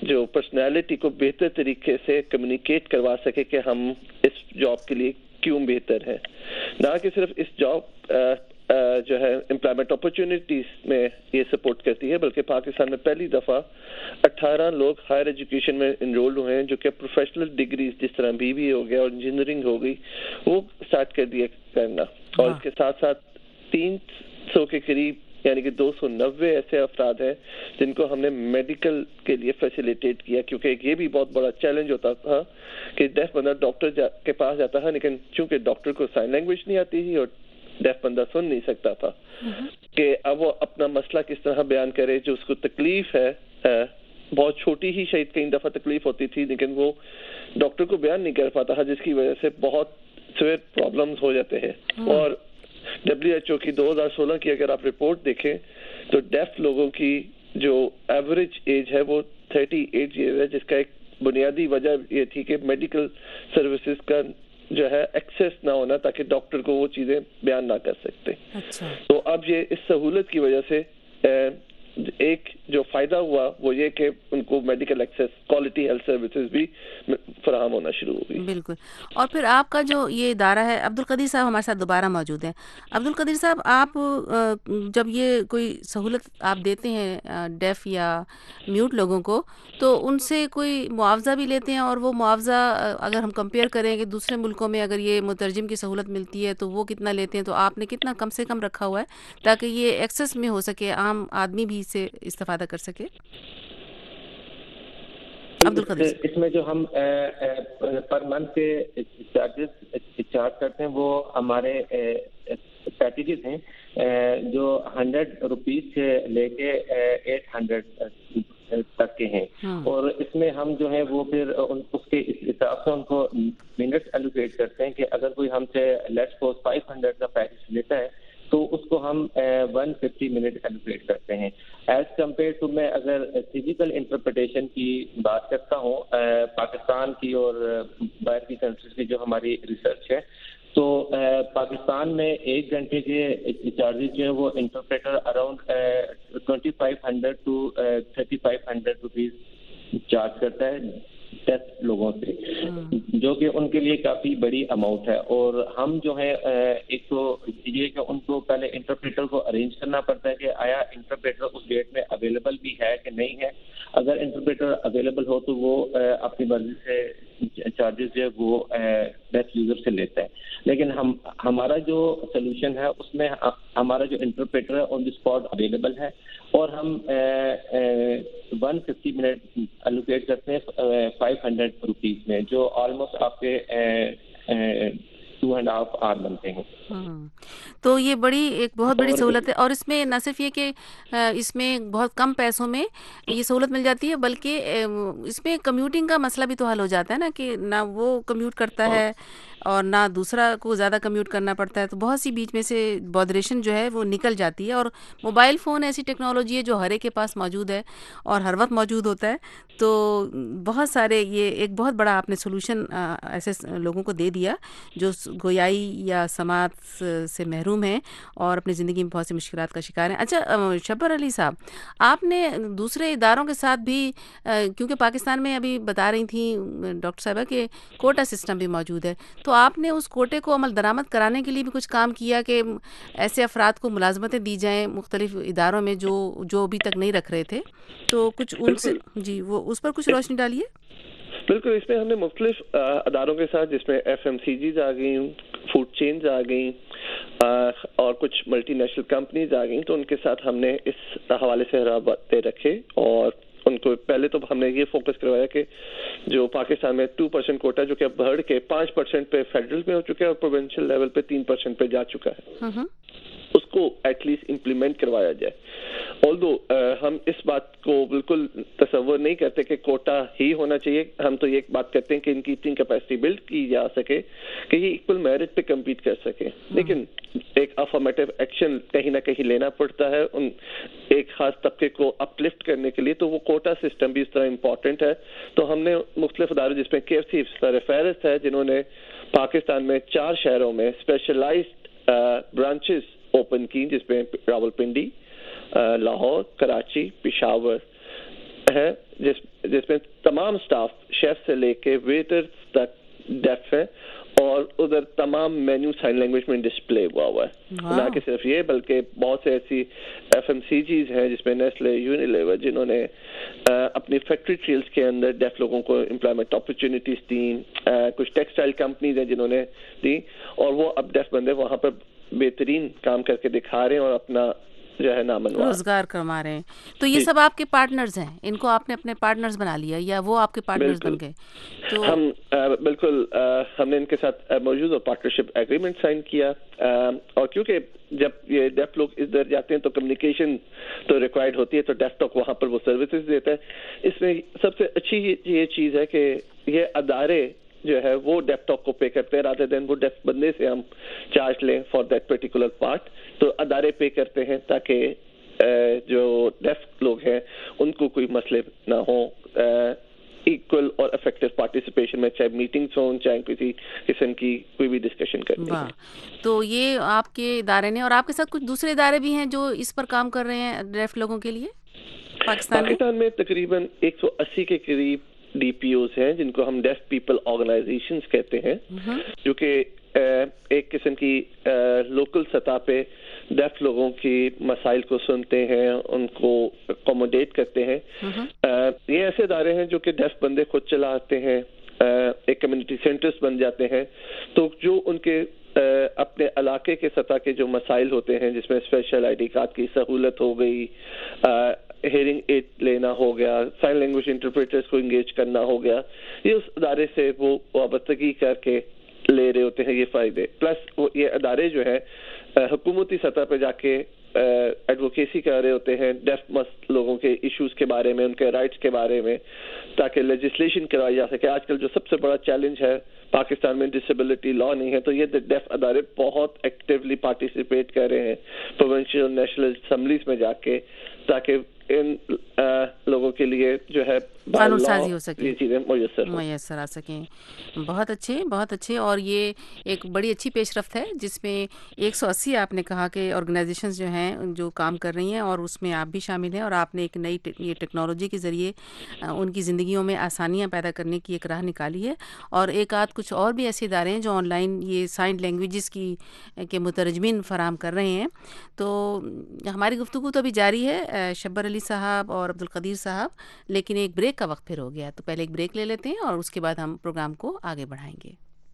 جو پرسنالٹی کو بہتر طریقے سے کمیونیکیٹ کروا سکے کہ ہم اس جاب کے لیے کیوں بہتر ہیں، نہ کہ صرف اس جاب جو ہے امپلائمنٹ اپرچونٹیز میں یہ سپورٹ کرتی ہے، بلکہ پاکستان میں پہلی دفعہ 18 لوگ ہائر ایجوکیشن میں انرولڈ ہوئے ہیں جو کہ پروفیشنل ڈگریز جس طرح BBA ہو گیا اور انجینئرنگ ہو گئی وہ اسٹارٹ کر دیا کرنا، اور اس کے ساتھ ساتھ 300 کے قریب یعنی کہ 290 ایسے افراد ہیں جن کو ہم نے میڈیکل کے لیے فیسیلیٹیٹ کیا، کیونکہ یہ بھی بہت بڑا چیلنج ہوتا تھا کہ ڈیف بندہ ڈاکٹر کے پاس جاتا تھا لیکن چونکہ ڈاکٹر کو سائن لینگویج نہیں آتی تھی اور ڈیف بندہ سن نہیں سکتا تھا کہ اب وہ اپنا مسئلہ کس طرح بیان کرے، جو اس کو تکلیف ہے بہت چھوٹی ہی شاید کئی دفعہ تکلیف ہوتی تھی لیکن وہ ڈاکٹر کو بیان نہیں کر پاتا جس کی وجہ سے بہت سویئر پرابلمز ہو جاتے ہیں۔ اور WHO کی 2016 کی اگر آپ رپورٹ دیکھیں تو ڈیف لوگوں کی جو ایوریج ایج ہے وہ 38 ایئر ہے، جس کا ایک بنیادی وجہ یہ تھی کہ میڈیکل سروسز کا جو ہے ایکسیس نہ ہونا تاکہ ڈاکٹر کو وہ چیزیں بیان نہ کر سکتے۔ تو اب یہ اس سہولت کی وجہ سے ایک جو فائدہ ہوا وہ یہ کہ ان کو medical access quality health services بھی فراہم ہونا شروع ہو گئی۔ بالکل۔ اور پھر آپ کا جو یہ ادارہ ہے، عبدالقدیر صاحب ہمارے ساتھ دوبارہ موجود ہیں۔ عبدالقدیر صاحب، آپ جب یہ کوئی سہولت آپ دیتے ہیں ڈیف یا میوٹ لوگوں کو تو ان سے کوئی معاوضہ بھی لیتے ہیں، اور وہ معاوضہ اگر ہم کمپیئر کریں کہ دوسرے ملکوں میں اگر یہ مترجم کی سہولت ملتی ہے تو وہ کتنا لیتے ہیں، تو آپ نے کتنا کم سے کم رکھا ہوا ہے تاکہ یہ ایکسیس میں ہو سکے، عام آدمی بھی سے استفادہ کر سکے؟ اس میں جو ہم پر منتھ کے چارج کرتے ہیں وہ ہمارے پیکیجز ہیں جو 100 روپیز سے لے کے 800 تک کے ہیں، اور اس میں ہم جو ہے وہ پھر اس کے حساب سے ان کو منٹس ایلوکیٹ کرتے ہیں کہ اگر کوئی ہم سے لیٹس سپوز 500 کا پیکیج لیتا ہے تو اس کو ہم 150 منٹ ایلوکیٹ کرتے ہیں، ایز کمپیئر ٹو میں اگر فزیکل انٹرپریٹیشن کی بات کرتا ہوں پاکستان کی اور باہر کی کنٹریز کی جو ہماری ریسرچ ہے، تو پاکستان میں 1 گھنٹے کے چارجز جو ہے وہ interpreter around 2500 to 3500 rupees charge کرتا ہے 10 لوگوں سے، جو کہ ان کے لیے کافی بڑی اماؤنٹ ہے۔ اور ہم جو ہے ایک تو یہ کہ ان کو پہلے انٹرپریٹر کو ارینج کرنا پڑتا ہے کہ آیا انٹرپریٹر اس ڈیٹ میں اویلیبل بھی ہے کہ نہیں ہے، اگر انٹرپریٹر اویلیبل ہو تو وہ اپنی مرضی سے چارجز جو ہے وہ بیسٹ یوزر سے لیتا ہے، لیکن ہمارا جو سولوشن ہے اس میں ہمارا جو انٹرپریٹر ہے آن دی اسپاٹ اویلیبل ہے، اور ہم 150 منٹ الوکیٹ کرتے ہیں 500 روپیز میں، جو آلموسٹ آپ کے 2.5 آور بنتے ہیں۔ تو یہ ایک بہت بڑی سہولت ہے، اور اس میں نہ صرف یہ کہ اس میں بہت کم پیسوں میں یہ سہولت مل جاتی ہے، بلکہ اس میں کمیوٹنگ کا مسئلہ بھی تو حل ہو جاتا ہے نا، کہ نہ وہ کمیوٹ کرتا ہے اور نہ دوسرا کو زیادہ کمیوٹ کرنا پڑتا ہے، تو بہت سی بیچ میں سے بودریشن جو ہے وہ نکل جاتی ہے۔ اور موبائل فون ایسی ٹیکنالوجی ہے جو ہر ایک کے پاس موجود ہے اور ہر وقت موجود ہوتا ہے، تو بہت سارے یہ ایک بہت بڑا آپ نے سولوشن ایسے لوگوں کو دے دیا جو گویائی یا سماعت سے محروم ہیں اور اپنی زندگی میں بہت سی مشکلات کا شکار ہیں۔ اچھا شبر علی صاحب، آپ نے دوسرے اداروں کے ساتھ بھی، کیونکہ پاکستان میں ابھی بتا رہی تھیں ڈاکٹر صاحبہ کہ کوٹا سسٹم بھی موجود ہے، تو آپ نے اس کوٹے کو عمل درآمد کرانے کے لیے بھی کچھ کام کیا کہ ایسے افراد کو ملازمتیں دی جائیں مختلف اداروں میں جو ابھی تک نہیں رکھ رہے تھے، تو کچھ ان سے جی وہ اس پر کچھ روشنی ڈالیے۔ بالکل، اس میں ہم نے مختلف اداروں کے ساتھ، جس میں FMCGs آ گئیں، فوڈ چینز آ گئیں اور کچھ ملٹی نیشنل کمپنیز آ گئیں، تو ان کے ساتھ ہم نے اس حوالے سے رابطے رکھے، اور ان کو پہلے تو ہم نے یہ فوکس کروایا کہ جو پاکستان میں 2% کوٹا جو کہ اب بڑھ کے 5% پہ فیڈرل میں ہو چکا ہے اور پروونشل لیول پہ 3% پہ جا چکا ہے، اس کو ایٹ لیسٹ امپلیمنٹ کروایا جائے۔ آلدو ہم اس بات کو بالکل تصور نہیں کرتے کہ کوٹا ہی ہونا چاہیے، ہم تو یہ بات کرتے ہیں کہ ان کی اتنی کیپیسٹی بلڈ کی جا سکے کہ یہ ایکول میرٹ پہ کمپیٹ کر سکے، لیکن ایک افرمیٹو ایکشن کہیں نہ کہیں لینا پڑتا ہے ان ایک خاص طبقے کو اپ لفٹ کرنے کے لیے، تو وہ کوٹا سسٹم بھی اس طرح امپورٹنٹ ہے۔ تو ہم نے مختلف ادارے، جس میں KFC سر فہرست ہے، جنہوں نے پاکستان میں 4 شہروں میں اسپیشلائزڈ برانچز اوپن کی، جس میں راول پنڈی، لاہور، کراچی، پشاور، है जिसमें तमाम स्टाफ शेफ से लेके वेटर्स तक डेफ है, और उधर तमाम मेन्यू साइन लैंग्वेज में डिस्प्ले हुआ है। ना कि सिर्फ ये बल्कि बहुत से ऐसी FMCGs हैं जिसमें नेस्ले, यूनिलीवर, जिन्होंने अपनी फैक्ट्री ट्रेल्स के अंदर डेफ लोगों को एम्प्लॉयमेंट अपॉर्चुनिटीज दी, कुछ टेक्सटाइल कंपनीज हैं जिन्होंने दी, और वो अब डेफ बंदे वहाँ पर बेहतरीन काम करके दिखा रहे हैं और अपना जो है नाम रोजगार कमा रहे हैं। तो ये सब आपके पार्टनर्स हैं, इनको आपने अपने पार्टनर्स बना लिया या वो आपके पार्टनर्स बन गए? तो हम बिल्कुल हमने इनके साथ मौजूद और पार्टनरशिप एग्रीमेंट साइन किया, और क्योंकि जब ये डेफ लोग इधर जाते हैं तो कम्युनिकेशन तो रिक्वायर्ड होती है, तो डेफ टॉक वहाँ पर वो सर्विसेज देता है। इसमें सबसे अच्छी ये चीज़ है कि ये अदारे जो है वो डेफ टॉक को पे करते हैं, रादर देन वो डेफ बंदे से हम चार्ज लें फॉर दैट पर्टिकुलर पार्ट। तो अदारे पे करते हैं ताकि जो डेफ लोग हैं उनको कोई मसले ना हो, इक्वल और इफेक्टिव पार्टिसिपेशन में, चाहे मीटिंग्स हों, चाहे किसी किस्म की कोई भी डिस्कशन करनी है। तो ये आपके इदारे ने, और आपके साथ कुछ दूसरे इदारे भी हैं जो इस पर काम कर रहे हैं डेफ लोगों के लिए पाकिस्तान में तकरीबन 180 के करीब DPOs हैं जिनको हम डेफ पीपल ऑर्गेनाइजेशंस कहते हैं, जो कि एक किस्म की लोकल सतह पे डेफ लोगों की मसाइल को सुनते हैं, उनको अकोमोडेट करते हैं। ये ऐसे इदारे हैं जो कि डेफ बंदे खुद चलाते हैं, एक कम्युनिटी सेंटर्स बन जाते हैं। तो जो उनके अपने इलाके के सतह के जो मसाइल होते हैं, जिसमें स्पेशल ID कार्ड की सहूलत हो गई, हेयरिंग एड लेना हो गया, साइन लैंग्वेज इंटरप्रेटर्स को इंगेज करना हो गया, ये उस अदारे से वो वाबस्तगी करके ले रहे होते हैं ये फायदे। प्लस वो ये अदारे जो है हुकूमती सतह पे जाके एडवोकेसी कर रहे होते हैं डेफ मस्त लोगों के इश्यूज के बारे में, उनके राइट्स के बारे में, ताकि लेजिस्लेशन करवाई जा सके। आजकल जो सबसे बड़ा चैलेंज है पाकिस्तान में डिसेबिलिटी लॉ नहीं है, तो ये डेफ अदारे बहुत एक्टिवली पार्टिसिपेट कर रहे हैं प्रोविंशियल नेशनल असम्बलीज में जाके, ताकि इन लोगों के लिए जो है कानून साजी हो सके, ये चीजें मुयस्सर आ सकें। बहुत अच्छे। और ये एक बड़ी अच्छी पेशरफ्त है जिसमें 180 आपने कहा कि ऑर्गेनाइजेशंस जो हैं जो काम कर रही हैं, और उसमें आप भी शामिल हैं, और आपने एक नई ये टेक्नोलॉजी के ज़रिए उनकी ज़िंदगियों में आसानियाँ पैदा करने की एक राह निकाली है। और एक आध कुछ और भी ऐसे इदारे हैं जो ऑनलाइन ये साइन लैंग्वेजेस के मुतरजमीन फराहम कर रहे हैं। तो हमारी गुफ्तगू तो अभी जारी है शब्बर अली साहब और अब्दुल कदीर साहब, लेकिन एक ब्रेक का वक्त फिर हो गया, तो पहले एक ब्रेक ले लेते हैं और उसके बाद हम प्रोग्राम को आगे बढ़ाएंगे।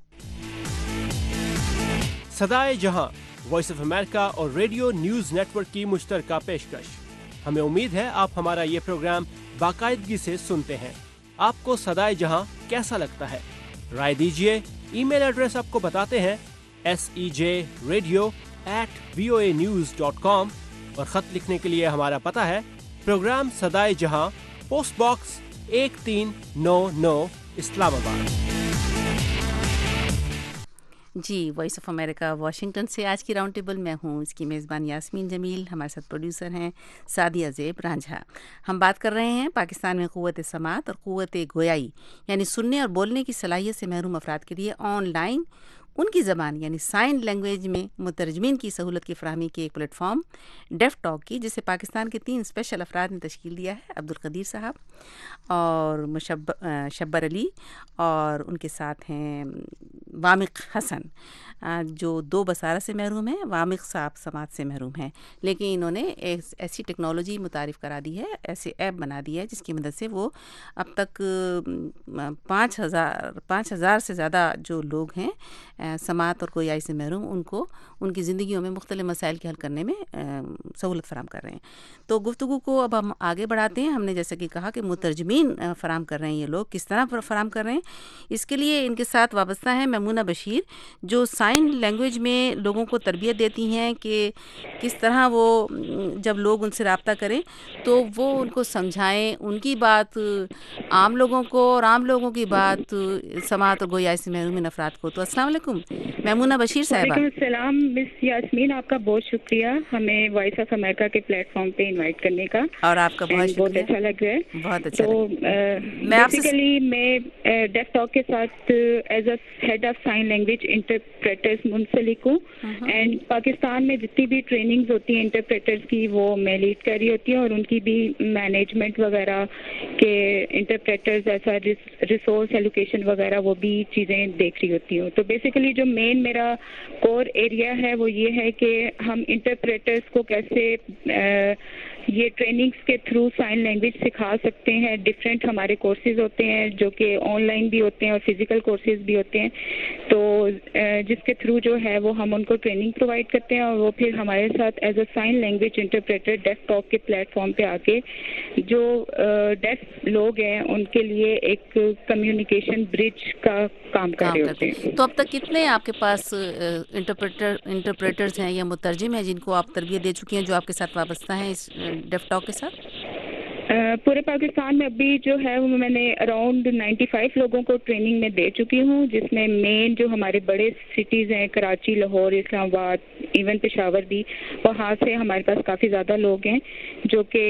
सदाए जहां, वॉइस ऑफ अमेरिका और रेडियो न्यूज नेटवर्क की मुश्तरका पेशकश। हमें उम्मीद है आप हमारा ये प्रोग्राम बाकायदगी से सुनते हैं। आपको सदाए जहां कैसा लगता है? राय दीजिए। ईमेल एड्रेस आपको बताते हैं sejradio@voanews.com, और खत लिखने के लिए हमारा पता है प्रोग्राम सदाए जहां, पोस्ट बॉक्स 1399, इस्लामाबाद। जी, वॉइस ऑफ अमेरिका वाशिंगटन से आज की राउंड टेबल मैं हूँ इसकी मेज़बान यास्मीन जमील। हमारे साथ प्रोड्यूसर हैं सादिया ज़ेब रांझा। हम बात कर रहे हैं पाकिस्तान में क़ुव्वत समात और क़ुव्वत गोयाई यानी सुनने और बोलने की सलाहियत से महरूम अफराद के लिए ऑनलाइन उनकी ज़बान यानी साइन लैंग्वेज में मुतरजमीन की सहूलत की फराहमी के एक प्लेटफॉर्म डेफ टॉक की, जिसे पाकिस्तान के 3 स्पेशल अफराद ने तश्कील दिया है, अब्दुल कदीर साहब और शब्बर अली, और उनके साथ हैं वामिक हसन जो 2 बसारा से महरूम हैं। वामिक साहब समात से महरूम हैं, लेकिन इन्होंने ऐसी टेक्नोलॉजी मुतारिफ़ करा दी है, ऐसे ऐप बना दिया है जिसकी मदद से वो अब तक 5,000 से ज़्यादा जो लोग हैं समात और गोयाई से महरूम, उनको उनकी ज़िंदगियों में मुख्तलिफ मसाइल के हल करने में सहूलत फराम कर रहे हैं। तो गुफ्तगू को अब हम आगे बढ़ाते हैं। हमने जैसे कि कहा कि मुतरजमीन फराम कर रहे हैं, ये लोग किस तरह फराम कर रहे हैं, इसके लिए इनके साथ वाबस्ता है ममूना बशीर, जो साइन लैंग्वेज में लोगों को तरबियत देती हैं कि किस तरह वो जब लोग उनसे रब्ता करें तो वो उनको समझाएं, उनकी बात आम लोगों को और आम लोगों की बात समात और गोयाई से महरूम अफराद को। तो अस्सलाम वालेकुम علیکم میمونہ بشیر صاحبہ۔ وعلیکم السلام مس یاسمین، آپ کا بہت شکریہ ہمیں وائس آف امریکہ کے پلیٹ فارم پہ انوائٹ کرنے کا، اور آپ کا بہت اچھا لگ رہا ہے۔ بہت اچھا تو بیسیکلی میں ڈیف ٹاک کے ساتھ as a head of sign language interpreters منسلک ہوں، اینڈ پاکستان میں جتنی بھی ٹریننگز ہوتی ہیں انٹرپریٹرز کی وہ میں لیڈ کر رہی ہوتی ہوں، اور ان کی بھی مینجمنٹ وغیرہ کے انٹرپریٹرز ایسا ریسورس ایلوکیشن وغیرہ وہ بھی چیزیں دیکھ رہی ہوتی ہوں۔ تو بیسیکلی جو مین میرا کور ایریا ہے وہ یہ ہے کہ ہم انٹرپریٹرز کو کیسے یہ ٹریننگز کے تھرو سائن لینگویج سکھا سکتے ہیں۔ ڈفرینٹ ہمارے کورسز ہوتے ہیں جو کہ آن لائن بھی ہوتے ہیں اور فزیکل کورسز بھی ہوتے ہیں، تو جس کے تھرو جو ہے وہ ہم ان کو ٹریننگ پرووائڈ کرتے ہیں، اور وہ پھر ہمارے ساتھ as a sign language interpreter Deaf Talk کے پلیٹ فارم پہ آ کے جو ڈیف لوگ ہیں ان کے لیے ایک کمیونیکیشن برج کا کام کر رہے ہوتے ہیں۔ تو اب تک کتنے آپ کے پاس انٹرپریٹرز ہیں یا مترجم ہیں جن کو آپ تربیت دے چکی ہیں، جو آپ کے ساتھ وابستہ ہیں اس ڈیف ٹاک کے ساتھ؟ پورے پاکستان میں ابھی جو ہے وہ میں نے اراؤنڈ 95 لوگوں کو ٹریننگ میں دے چکی ہوں، جس میں مین جو ہمارے بڑے سٹیز ہیں کراچی، لاہور، اسلام آباد، ایون پشاور بھی، وہاں سے ہمارے پاس کافی زیادہ لوگ ہیں جو کہ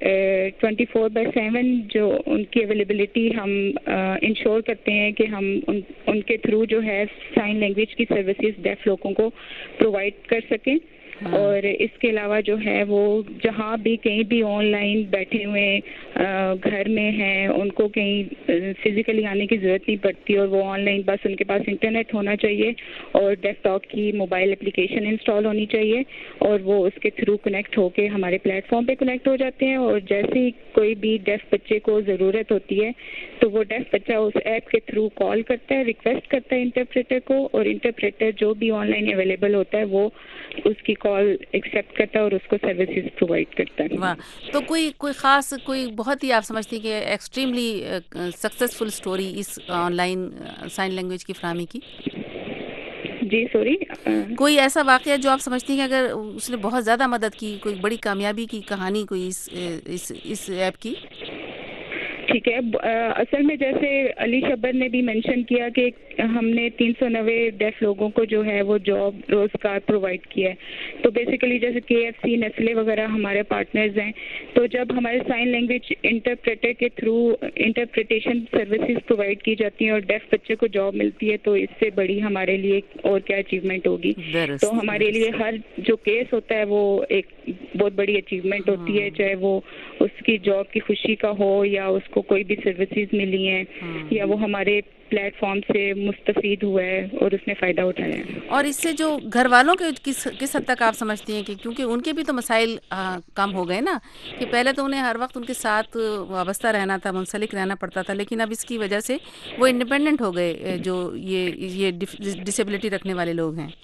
24/7 جو ان کی اویلیبلٹی ہم انشور کرتے ہیں کہ ہم ان کے تھرو جو ہے سائن لینگویج کی سروسز ڈیف لوگوں کو پرووائڈ کر سکیں۔ اور اس کے علاوہ جو ہے وہ جہاں بھی کہیں بھی آن لائن بیٹھے ہوئے گھر میں ہیں، ان کو کہیں فزیکلی آنے کی ضرورت نہیں پڑتی، اور وہ آن لائن بس ان کے پاس انٹرنیٹ ہونا چاہیے اور ڈیف ٹاک کی موبائل اپلیکیشن انسٹال ہونی چاہیے، اور وہ اس کے تھرو کنیکٹ ہو کے ہمارے پلیٹ فارم پہ کنیکٹ ہو جاتے ہیں۔ اور جیسے ہی کوئی بھی ڈیف بچے کو ضرورت ہوتی ہے تو وہ ڈیف بچہ اس ایپ کے تھرو کال کرتا ہے، ریکویسٹ کرتا ہے انٹرپریٹر کو، اور انٹرپریٹر جو بھی آن لائن اویلیبل ہوتا ہے وہ اس کی کال ایکسیپٹ کرتا ہے اور اس کو سروسز پرووائڈ کرتا ہے۔ واہ، تو کوئی خاص کوئی بہت ہی آپ سمجھتی ہیں کہ ایکسٹریملی سکسیسفل سٹوری اس آن لائن سائن لینگویج کی فراہمی کی؟ جی سوری، کوئی ایسا واقعہ جو آپ سمجھتی ہیں کہ اگر اس نے بہت زیادہ مدد کی، کوئی بڑی کامیابی کی کہانی کوئی اس ایپ کی؟ ٹھیک ہے، اصل میں جیسے علی شبر نے بھی مینشن کیا کہ ہم نے 390 ڈیف لوگوں کو جو ہے وہ جاب روزگار پرووائڈ کیا ہے، تو بیسیکلی جیسے KFC، نیسلے وغیرہ ہمارے پارٹنرز ہیں، تو جب ہمارے سائن لینگویج انٹرپریٹر کے تھرو انٹرپریٹیشن سروسز پرووائڈ کی جاتی ہیں اور ڈیف بچے کو جاب ملتی ہے، تو اس سے بڑی ہمارے لیے اور کیا اچیومنٹ ہوگی۔ تو ہمارے لیے ہر جو کیس ہوتا ہے وہ ایک بہت بڑی اچیومنٹ ہوتی ہے، چاہے وہ اس کی جاب کی خوشی کا ہو یا اس کو کوئی بھی سروسز ملی ہیں یا وہ ہمارے پلیٹ فارم سے مستفید ہوا ہے اور اس نے فائدہ اٹھایا ہے۔ اور اس سے جو گھر والوں کے کس حد تک آپ سمجھتی ہیں کہ کیونکہ ان کے بھی تو مسائل کم ہو گئے نا، کہ پہلے تو انہیں ہر وقت ان کے ساتھ وابستہ رہنا تھا، منسلک رہنا پڑتا تھا، لیکن اب اس کی وجہ سے وہ انڈیپینڈنٹ ہو گئے جو یہ ڈسیبلٹی رکھنے والے لوگ ہیں؟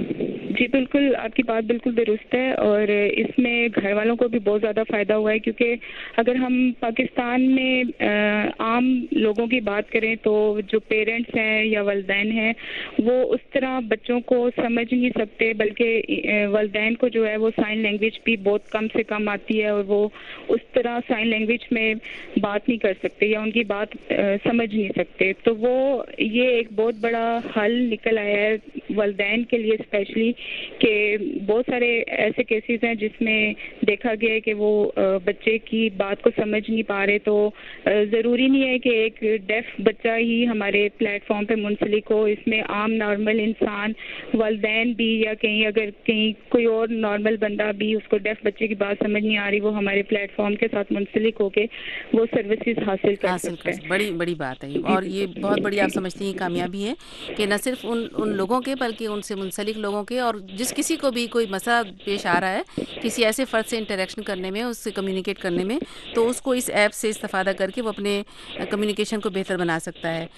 جی بالکل، آپ کی بات بالکل درست ہے، اور اس میں گھر والوں کو بھی بہت زیادہ فائدہ ہوا ہے، کیونکہ اگر ہم پاکستان میں عام لوگوں کی بات کریں تو جو پیرنٹس ہیں یا والدین ہیں وہ اس طرح بچوں کو سمجھ نہیں سکتے، بلکہ والدین کو جو ہے وہ سائن لینگویج بھی بہت کم سے کم آتی ہے، اور وہ اس طرح سائن لینگویج میں بات نہیں کر سکتے یا ان کی بات سمجھ نہیں سکتے، تو وہ یہ ایک بہت بڑا حل نکل آیا ہے والدین کے لیے اسپیشلی، کہ بہت سارے ایسے کیسز ہیں جس میں دیکھا گیا ہے کہ وہ بچے کی بات کو سمجھ نہیں پا رہے، تو ضروری نہیں ہے کہ ایک ڈیف بچہ ہی ہمارے پلیٹ فارم پہ منسلک ہو، اس میں عام نارمل انسان، والدین بھی، یا کہیں اگر کہیں کوئی اور نارمل بندہ بھی اس کو ڈیف بچے کی بات سمجھ نہیں آ رہی، وہ ہمارے پلیٹ فارم کے ساتھ منسلک ہو کے وہ سروسز حاصل کر سکتا ہے۔ بڑی بات ہے، اور یہ بہت بڑی آپ سمجھتی ہیں کامیابی ہے کہ نہ صرف ان لوگوں کے بلکہ ان سے منسلک لوگوں کے، اور جس کسی کو بھی کوئی مسئلہ پیش آ رہا ہے کسی ایسے فرد سے انٹریکشن کرنے میں، اس سے کمیونیکیٹ کرنے میں، تو اس کو اس ایپ سے استفادہ کر کے وہ اپنے کمیونیکیشن کو بہتر بنا سکتا ہے۔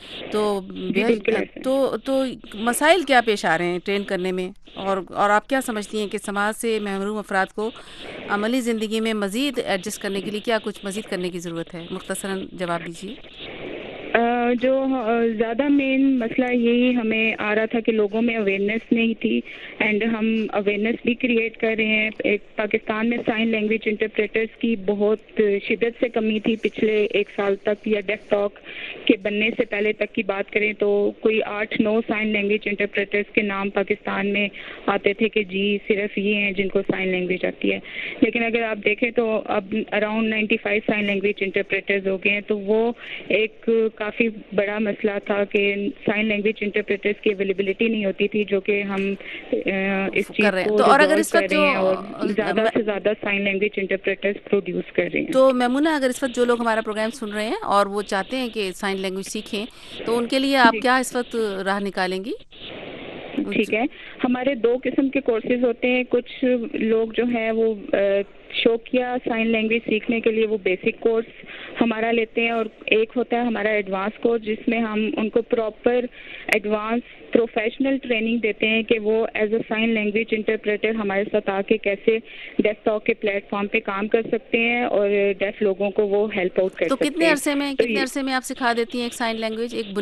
تو مسائل کیا پیش آ رہے ہیں ٹرین کرنے میں، اور آپ کیا سمجھتی ہیں کہ سماج سے محروم افراد کو عملی زندگی میں مزید ایڈجسٹ کرنے کے لیے کیا کچھ مزید کرنے کی ضرورت ہے؟ مختصراً جواب دیجیے۔ جو زیادہ مین مسئلہ یہی ہمیں آ رہا تھا کہ لوگوں میں اویئرنیس نہیں تھی، اینڈ ہم اویئرنیس بھی کریٹ کر رہے ہیں. ایک پاکستان میں سائن لینگویج انٹرپریٹرز کی بہت شدت سے کمی تھی پچھلے 1 سال تک، یا ڈیف ٹاک کے بننے سے پہلے تک کی بات کریں تو کوئی 8-9 سائن لینگویج انٹرپریٹرز کے نام پاکستان میں آتے تھے کہ جی صرف یہ ہیں جن کو سائن لینگویج آتی ہے. لیکن اگر آپ دیکھیں تو اب اراؤنڈ 95 سائن لینگویج انٹرپریٹرز ہو گئے ہیں. تو وہ ایک کافی بڑا مسئلہ تھا کہ سائن لینگویج انٹرپریٹرز کی اویلیبلٹی نہیں ہوتی تھی، جو کہ ہم اس چیز کو ریزالو کر رہے ہیں اور زیادہ سے زیادہ سائن لینگویج انٹرپریٹرز پروڈیوس کر رہے ہیں. تو میمونہ، اگر اس وقت جو لوگ ہمارا پروگرام سن رہے ہیں اور وہ چاہتے ہیں کہ سائن لینگویج سیکھیں، تو ان کے لیے آپ کیا اس وقت راہ نکالیں گی؟ ٹھیک ہے، ہمارے 2 قسم کے کورسز ہوتے ہیں. کچھ لوگ جو ہیں وہ شوقیہ سائن لینگویج سیکھنے کے لیے وہ بیسک کورس ہمارا لیتے ہیں، اور ایک ہوتا ہے ہمارا ایڈوانس کورس جس میں ہم ان کو پراپر ایڈوانس پروفیشنل ٹریننگ دیتے ہیں کہ وہ as a sign language interpreter ہمارے ساتھ آ کے کیسے ڈیف ٹاک کے پلیٹ فارم پہ کام کر سکتے ہیں اور ڈیف لوگوں کو وہ ہیلپ آؤٹ کر سکتے ہیں. تو کتنے عرصے میں آپ سکھا دیتی ہیں ایک سائن لینگویج، ایک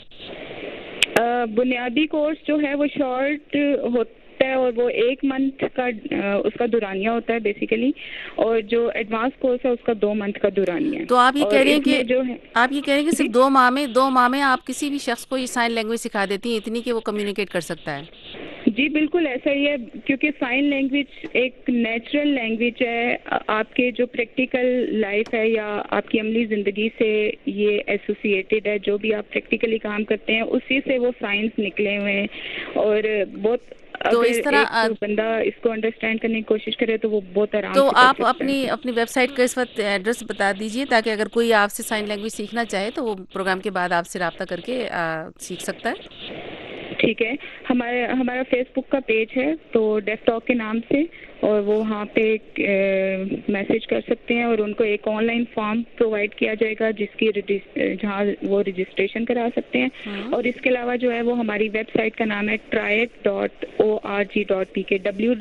بنیادی کورس جو ہے وہ شارٹ ہوتا ہے اور وہ 1 منتھ کا اس کا دورانیہ ہوتا ہے بیسیکلی، اور جو ایڈوانس کورس ہے اس کا 2 منتھ کا دورانیہ ہے. تو آپ یہ کہہ رہے ہیں کہ صرف 2 ماہ میں آپ کسی بھی شخص کو یہ سائن لینگویج سکھا دیتی ہیں اتنی کہ وہ کمیونیکیٹ کر سکتا ہے؟ جی بالکل ایسا ہی ہے، کیونکہ سائن لینگویج ایک نیچرل لینگویج ہے. آپ کے جو پریکٹیکل لائف ہے یا آپ کی عملی زندگی سے یہ ایسوسیٹیڈ ہے، جو بھی آپ پریکٹیکلی کام کرتے ہیں اسی سے وہ سائنس نکلے ہوئے ہیں. اور بہت تو اس طرح ایک بندہ اس کو انڈرسٹینڈ کرنے کی کوشش کرے تو وہ بہت آرام سے تو کر آپ سکتا ہے. اپنی ویب سائٹ کا اس وقت ایڈریس بتا دیجئے تاکہ اگر کوئی آپ سے سائن لینگویج سیکھنا چاہے تو وہ پروگرام کے بعد آپ سے رابطہ کر کے سیکھ سکتا ہے. ٹھیک ہے، ہمارا فیس بک کا پیج ہے تو ڈیف ٹاک کے نام سے، اور وہ وہاں پہ میسج کر سکتے ہیں اور ان کو ایک آن لائن فارم پرووائڈ کیا جائے گا جہاں وہ رجسٹریشن کرا سکتے ہیں. اور اس کے علاوہ جو ہے وہ ہماری ویب سائٹ کا نام ہے triac.org.pk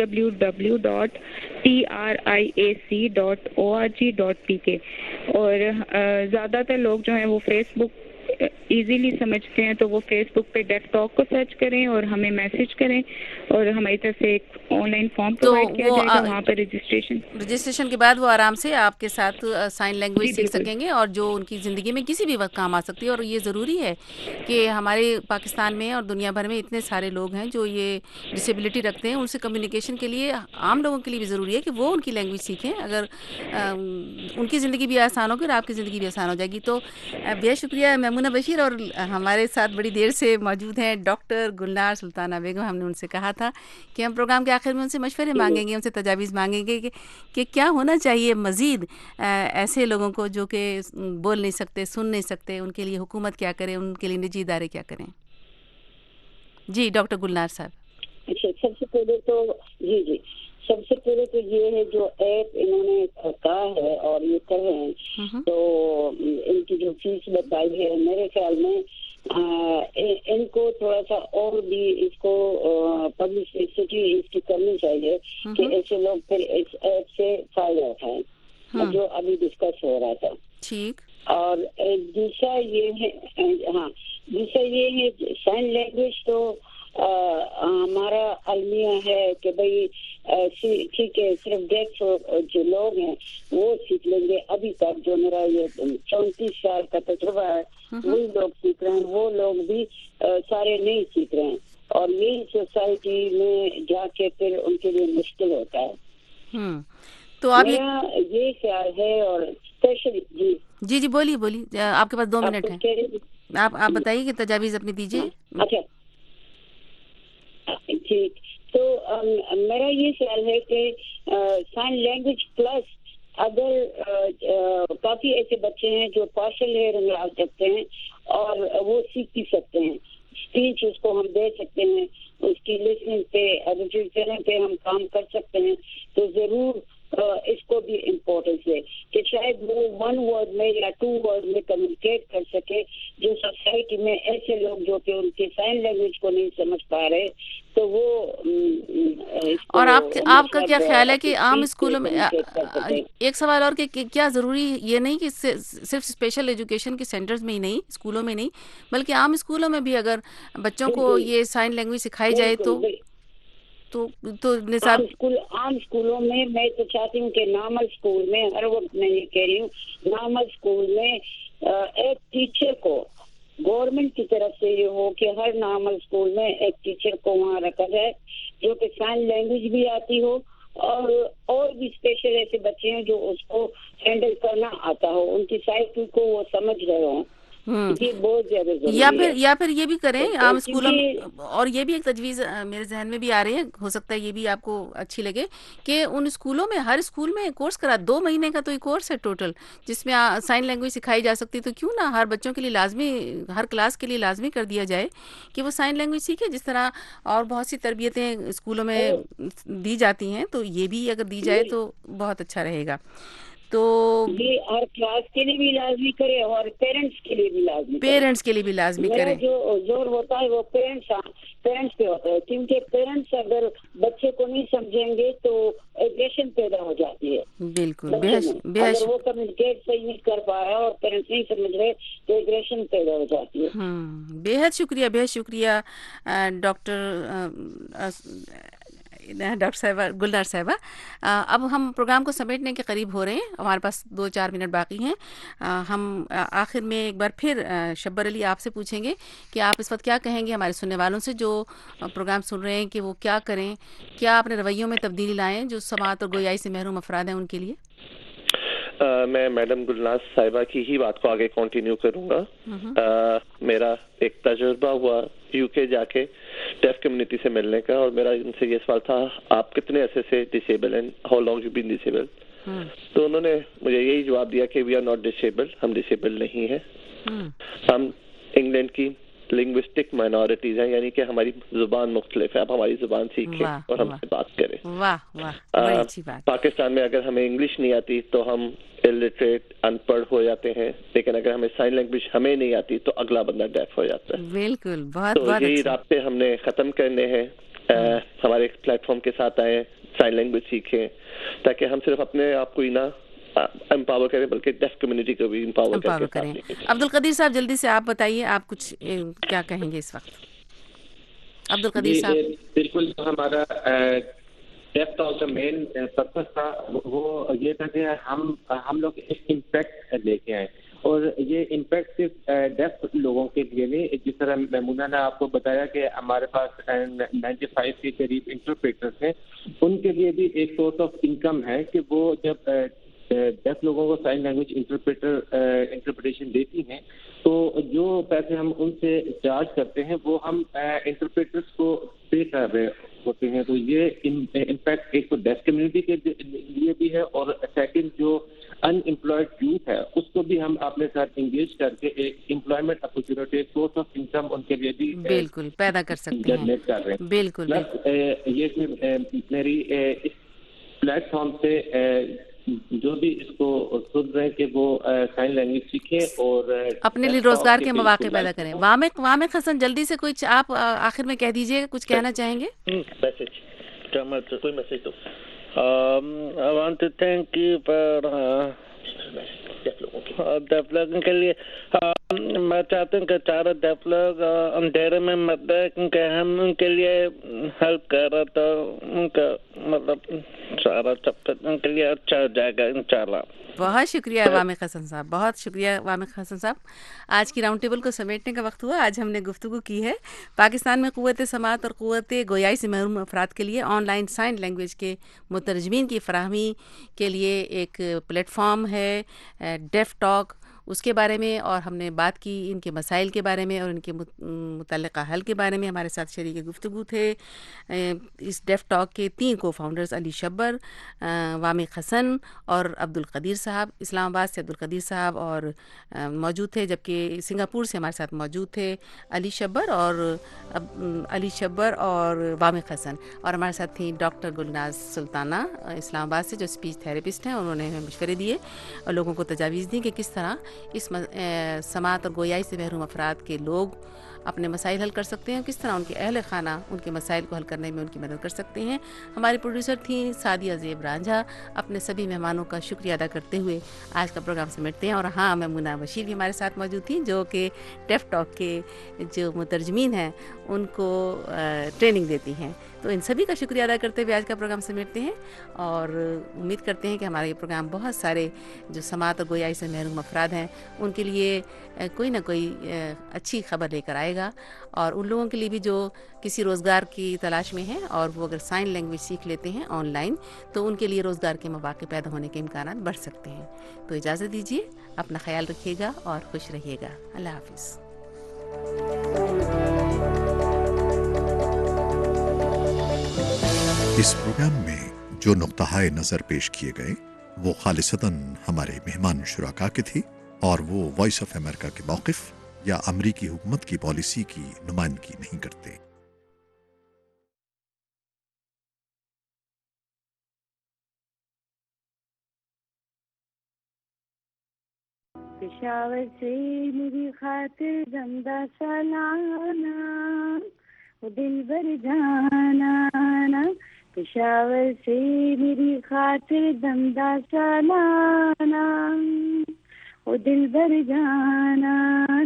www.triac.org.pk. اور زیادہ تر لوگ جو ہیں وہ فیس بک ایزیلی سمجھتے ہیں تو وہ فیس بک پہ ڈیف ٹاک کو سرچ کریں اور ہمیں میسج کریں اور ہماری طرف سے ایک آن لائن فارم پرووائڈ کیا جائے گا. وہاں پر رجسٹریشن کے بعد وہ آرام سے آپ کے ساتھ سائن لینگویج سیکھ سکیں گے اور جو ان کی زندگی میں کسی بھی وقت کام آ سکتی ہے. اور یہ ضروری ہے کہ ہمارے پاکستان میں اور دنیا بھر میں اتنے سارے لوگ ہیں جو یہ ڈسیبلٹی رکھتے ہیں، ان سے کمیونیکیشن کے لیے عام لوگوں کے لیے بھی ضروری ہے کہ وہ ان کی لینگویج سیکھیں. اگر ان کی زندگی بھی آسان ہوگی اور آپ کی زندگی بھی آسان ہو جائے گی. تو بہت شکریہ میمونہ بشیر. اور ہمارے ساتھ بڑی دیر سے موجود ہیں ڈاکٹر گلنار سلطانہ بیگم. ہم نے ان سے کہا تھا کہ ہم پروگرام کے آخر میں ان سے مشورے مانگیں گے، ان سے تجاویز مانگیں گے کہ کیا ہونا چاہیے مزید ایسے لوگوں کو جو کہ بول نہیں سکتے، سن نہیں سکتے، ان کے لیے حکومت کیا کرے، ان کے لیے نجی ادارے کیا کریں. جی ڈاکٹر گلنار صاحب. اچھا، سب سے پہلے تو یہ ہے جو ایپ انہوں نے کہا ہے اور یہ کر رہے ہیں تو ان کی جو فیس بتائی ہے میرے خیال میں ان کو تھوڑا سا اور بھی اس کو پبلسٹی اس کی کرنی چاہیے کہ ایسے لوگ پھر اس ایپ سے فائدہ اٹھائیں جو ابھی ڈسکس ہو رہا تھا. ٹھیک. اور دوسرا یہ ہے سائن لینگویج تو ہمارا المیہ ہے کہ بھائی ٹھیک ہے صرف ڈیف جو لوگ ہیں وہ سیکھ لیں گے. ابھی تک جو میرا یہ 34 سال کا تجربہ ہے وہی لوگ سیکھ رہے ہیں، وہ لوگ بھی سارے نہیں سیکھ رہے ہیں اور یہی سوسائٹی میں جا کے پھر ان کے لیے مشکل ہوتا ہے. تو آپ میرا یہ خیال ہے. اور اسپیشلی جی بولیے آپ کے پاس 2 منٹ ہیں. آپ بتائیے کہ تجاویز اپنی دیجیے. اچھا ٹھیک. تو میرا یہ خیال ہے کہ سائن لینگویج پلس اگر کافی ایسے بچے ہیں جو پارشل ہیئرنگ لا سکتے ہیں اور وہ سیکھ بھی سکتے ہیں. اسپیچ اس کو ہم دے سکتے ہیں، اس کی لسننگ پہ ریجسٹریشن پہ ہم کام کر سکتے ہیں. تو ضرور اس کو بھی امپورٹنس ہے کہ شاید وہ 1 ورڈ میں یا 2 ورڈ میں کمیونیکیٹ کر سکے. جو سوسائٹی میں ایسے لوگ جو کہ ان کی سائن لینگویج کو نہیں سمجھ پا رہے تو وہ اور آپ کا کیا خیال ہے کہ عام اسکولوں میں ایک سوال اور کہ کیا ضروری یہ نہیں کہ صرف اسپیشل ایجوکیشن کے سینٹرز میں ہی نہیں، اسکولوں میں نہیں، بلکہ عام اسکولوں میں بھی اگر بچوں کو یہ سائن لینگویج سکھائی جائے تو نصاب عام اسکولوں میں میں تو چاہتی ہوں کہ نارمل اسکول میں ہر وقت میں یہ کہہ رہی ہوں نارمل اسکول میں ایک ٹیچر کو گورنمنٹ کی طرف سے یہ ہو کہ ہر نارمل اسکول میں ایک ٹیچر کو وہاں رکھا جائے جو کہ سائن لینگویج بھی آتی ہو اور بھی اسپیشل ایسے بچے ہیں جو اس کو ہینڈل کرنا آتا ہو، ان کی سائیکل کو وہ سمجھ رہے ہوں. بہت زیادہ یا پھر یہ بھی کریں عام اسکولوں میں. اور یہ بھی ایک تجویز میرے ذہن میں بھی آ رہی ہے، ہو سکتا ہے یہ بھی آپ کو اچھی لگے کہ ان اسکولوں میں ہر اسکول میں کورس کرا 2 مہینے کا تو یہ کورس ہے ٹوٹل جس میں سائن لینگویج سکھائی جا سکتی. تو کیوں نہ ہر بچوں کے لیے لازمی، ہر کلاس کے لیے لازمی کر دیا جائے کہ وہ سائن لینگویج سیکھے، جس طرح اور بہت سی تربیتیں اسکولوں میں دی جاتی ہیں. تو یہ بھی اگر دی جائے تو بہت اچھا رہے گا. تو یہ ہر کلاس کے لیے بھی لازمی کرے اور پیرنٹس کے لیے بھی لازمی کرے. جو زور ہوتا ہے وہ پیرنٹس پہ ہوتا ہے کیونکہ پیرنٹس اگر بچے کو نہیں سمجھیں گے تو ایگریشن پیدا ہو جاتی ہے. بالکل اگر وہ کمیونیکیٹ صحیح نہیں کر پا رہا اور پیرنٹس نہیں سمجھ رہے تو ایگریشن پیدا ہو جاتی ہے. بہت شکریہ ڈاکٹر صاحبہ گلنار صاحبہ. اب ہم پروگرام کو سمیٹنے کے قریب ہو رہے ہیں، ہمارے پاس 2-4 منٹ باقی ہیں. ہم آخر میں ایک بار پھر شبر علی آپ سے پوچھیں گے کہ آپ اس وقت کیا کہیں گے ہمارے سننے والوں سے جو پروگرام سن رہے ہیں کہ وہ کیا کریں، کیا اپنے رویوں میں تبدیلی لائیں جو سماعت اور گویائی سے محروم افراد ہیں ان کے لیے. میں میڈم گلناز صاحبہ کی ہی بات کو آگے کنٹینیو کروں گا. میرا ایک تجربہ ہوا یو کے جا کے ڈیف کمیونٹی سے ملنے کا، اور میرا ان سے یہ سوال تھا آپ کتنے عرصے سے ڈسیبل ہیں، how long you been disabled. تو انہوں نے مجھے یہی جواب دیا کہ وی آر ناٹ ڈسیبل، ہم ڈسیبل نہیں ہیں. ہم انگلینڈ کی لنگوسٹک مائنورٹیز ہیں، یعنی کہ ہماری زبان مختلف ہے. اب ہماری زبان سیکھیں اور ہم سے بات کریں. پاکستان میں اگر ہمیں انگلش نہیں آتی تو ہم الٹریٹ، ان پڑھ ہو جاتے ہیں، لیکن اگر ہمیں سائن لینگویج ہمیں نہیں آتی تو اگلا بندہ ڈیف ہو جاتا ہے. بالکل، بہت تو یہی رابطے ہم نے ختم کرنے ہیں. ہمارے پلیٹ فارم کے ساتھ آئیں، سائن لینگویج سیکھیں تاکہ ہم صرف اپنے آپ کو ہی نہ امپاور کریں بلکہ ڈیف کمیونٹی کو بھی امپاور کریں. عبدالقدیر صاحب جلدی سے آپ بتائیے، آپ کچھ کیا کہیں گے اس وقت؟ عبدالقدیر صاحب. بالکل، ہمارا ڈیف ٹاک کا مین پرپس تھا وہ یہ تھا کہ ہم لوگ ایک امپیکٹ لے کے آئے، اور یہ امپیکٹ صرف ڈیف لوگوں کے لیے نہیں. جس طرح میمونہ نے آپ کو بتایا کہ ہمارے پاس 95 کے قریب انٹرپریٹرس ہیں، ان کے لیے بھی ایک سورس آف انکم ہے کہ وہ جب ڈیف لوگوں کو سائن لینگویج انٹرپریٹیشن دیتی ہیں تو جو پیسے ہم ان سے چارج کرتے ہیں وہ ہم انٹرپریٹرس کو پے کر رہے ہوتے ہیں. تو یہ امپیکٹ ایک تو ڈیف کمیونٹی کے لیے بھی ہے، اور سیکنڈ جو ان امپلائڈ یوتھ ہے اس کو بھی ہم اپنے ساتھ انگیج کر کے ایک امپلائمنٹ اپرچونٹی، ایک سورس آف انکم ان کے لیے بھی بالکل پیدا کر سکتے ہیں. بالکل. یہ میری اس پلیٹ فارم سے جو بھی اس کو سن رہے ہیں کہ وہ سائن لینگویج سیکھیں اور اپنے لیے روزگار کے مواقع پیدا کریں. وامق حسن جلدی سے کچھ آپ آخر میں کہہ دیجیے، کچھ کہنا چاہیں گے؟ کوئی میسج تو I want to thank you for ڈیف لوگوں کے لیے. میں چاہتا ہوں کہ چاروں ڈیف لوگ اندھیرے میں مت رہے، کیونکہ ہم ان کے لیے ہیلپ کر رہے تو ان کا مطلب سارا سب ان کے لیے اچھا ہو جائے گا انشاءاللہ. بہت شکریہ وامق حسن صاحب، بہت شکریہ وامق حسن صاحب. آج کی راؤنڈ ٹیبل کو سمیٹنے کا وقت ہوا. آج ہم نے گفتگو کی ہے پاکستان میں قوت سماعت اور قوت گویائی سے محروم افراد کے لیے آن لائن سائن لینگویج کے مترجمین کی فراہمی کے لیے ایک پلیٹ فارم ہے ڈیف ٹاک، اس کے بارے میں، اور ہم نے بات کی ان کے مسائل کے بارے میں اور ان کے متعلقہ حل کے بارے میں. ہمارے ساتھ شریک گفتگو تھے اس ڈیف ٹاک کے 3 کو فاؤنڈرز، علی شبر، وامق حسن اور عبدالقدیر صاحب. اسلام آباد سے عبدالقدیر صاحب اور موجود تھے، جبکہ سنگاپور سے ہمارے ساتھ موجود تھے علی شبر اور وامق حسن. اور ہمارے ساتھ تھیں ڈاکٹر گلناز سلطانہ اسلام آباد سے، جو اسپیچ تھراپسٹ ہیں. انہوں نے ہمیں مشورے دیے اور لوگوں کو تجاویز دی کہ کس طرح اس سماعت اور گویائی سے محروم افراد کے لوگ اپنے مسائل حل کر سکتے ہیں، کس طرح ان کے اہل خانہ ان کے مسائل کو حل کرنے میں ان کی مدد کر سکتے ہیں. ہماری پروڈیوسر تھیں سعدیہ زیب رانجھا. اپنے سبھی مہمانوں کا شکریہ ادا کرتے ہوئے آج کا پروگرام سمیٹتے ہیں. اور ہاں، میمونہ بشیر بھی ہمارے ساتھ موجود تھیں، جو کہ ڈیف ٹاک کے جو مترجمین ہیں ان کو ٹریننگ دیتی ہیں. تو ان سبھی کا شکریہ ادا کرتے ہوئے آج کا پروگرام سمیٹتے ہیں اور امید کرتے ہیں کہ ہمارا یہ پروگرام بہت سارے جو سماعت اور گویائی سے محروم افراد ہیں ان کے لیے کوئی نہ کوئی اچھی خبر لے کر آئے گا. اور ان لوگوں کے لیے بھی جو کسی روزگار کی تلاش میں ہیں اور وہ اگر سائن لینگویج سیکھ لیتے ہیں آن لائن تو ان کے لیے روزگار کے مواقع پیدا ہونے کے امکانات بڑھ سکتے ہیں. تو اجازت دیجیے، اپنا خیال رکھیے گا اور خوش رہیے گا. اللہ حافظ. اس پروگرام میں جو نقطہ نظر پیش کیے گئے وہ خالصتاً ہمارے مہمان شرکاء کے تھے اور وہ وائس آف امریکہ کے موقف یا امریکی حکومت کی پالیسی کی نمائندگی نہیں کرتے. پشاور سے میری خاطر زندہ سالانا وہ دل بر جانا، پشاور سے میری خاطر زندہ سالانا وہ دل بر جانا.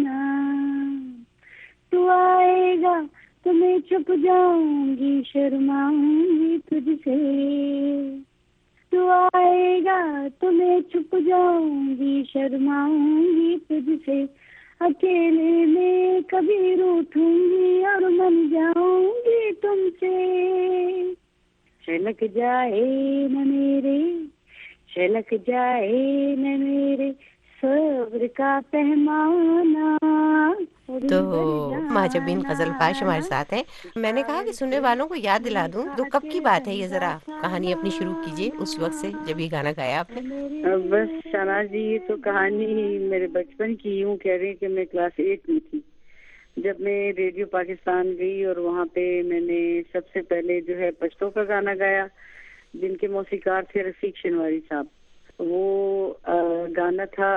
تو آئے گا تو میں چھپ جاؤں گی، شرماؤں گی تجھ سے. تو آئے گا تو میں چھپ جاؤں گی، شرماؤں گی تجھ سے. اکیلے میں کبھی روٹھوں گی اور من جاؤں گی تم سے. چھلک جائے نہ میرے، چھلک جائے نہ میرے صبر کا پیمانہ. تو مہاجبین غزل فاش ہمارے ساتھ ہیں. میں نے کہا کہ سننے والوں کو یاد دلا دوں تو کب کی بات ہے یہ، ذرا کہانی اپنی شروع کیجیے اس وقت سے جب یہ گانا گایا آپ نے. بس شہناز جی، یہ تو کہانی میرے بچپن کی، یوں کہہ رہی کہ میں کلاس 8 میں تھی جب میں ریڈیو پاکستان گئی اور وہاں پہ میں نے سب سے پہلے جو ہے پشتو کا گانا گایا، جن کے موسیقار تھے رفیق شنواری صاحب. وہ گانا تھا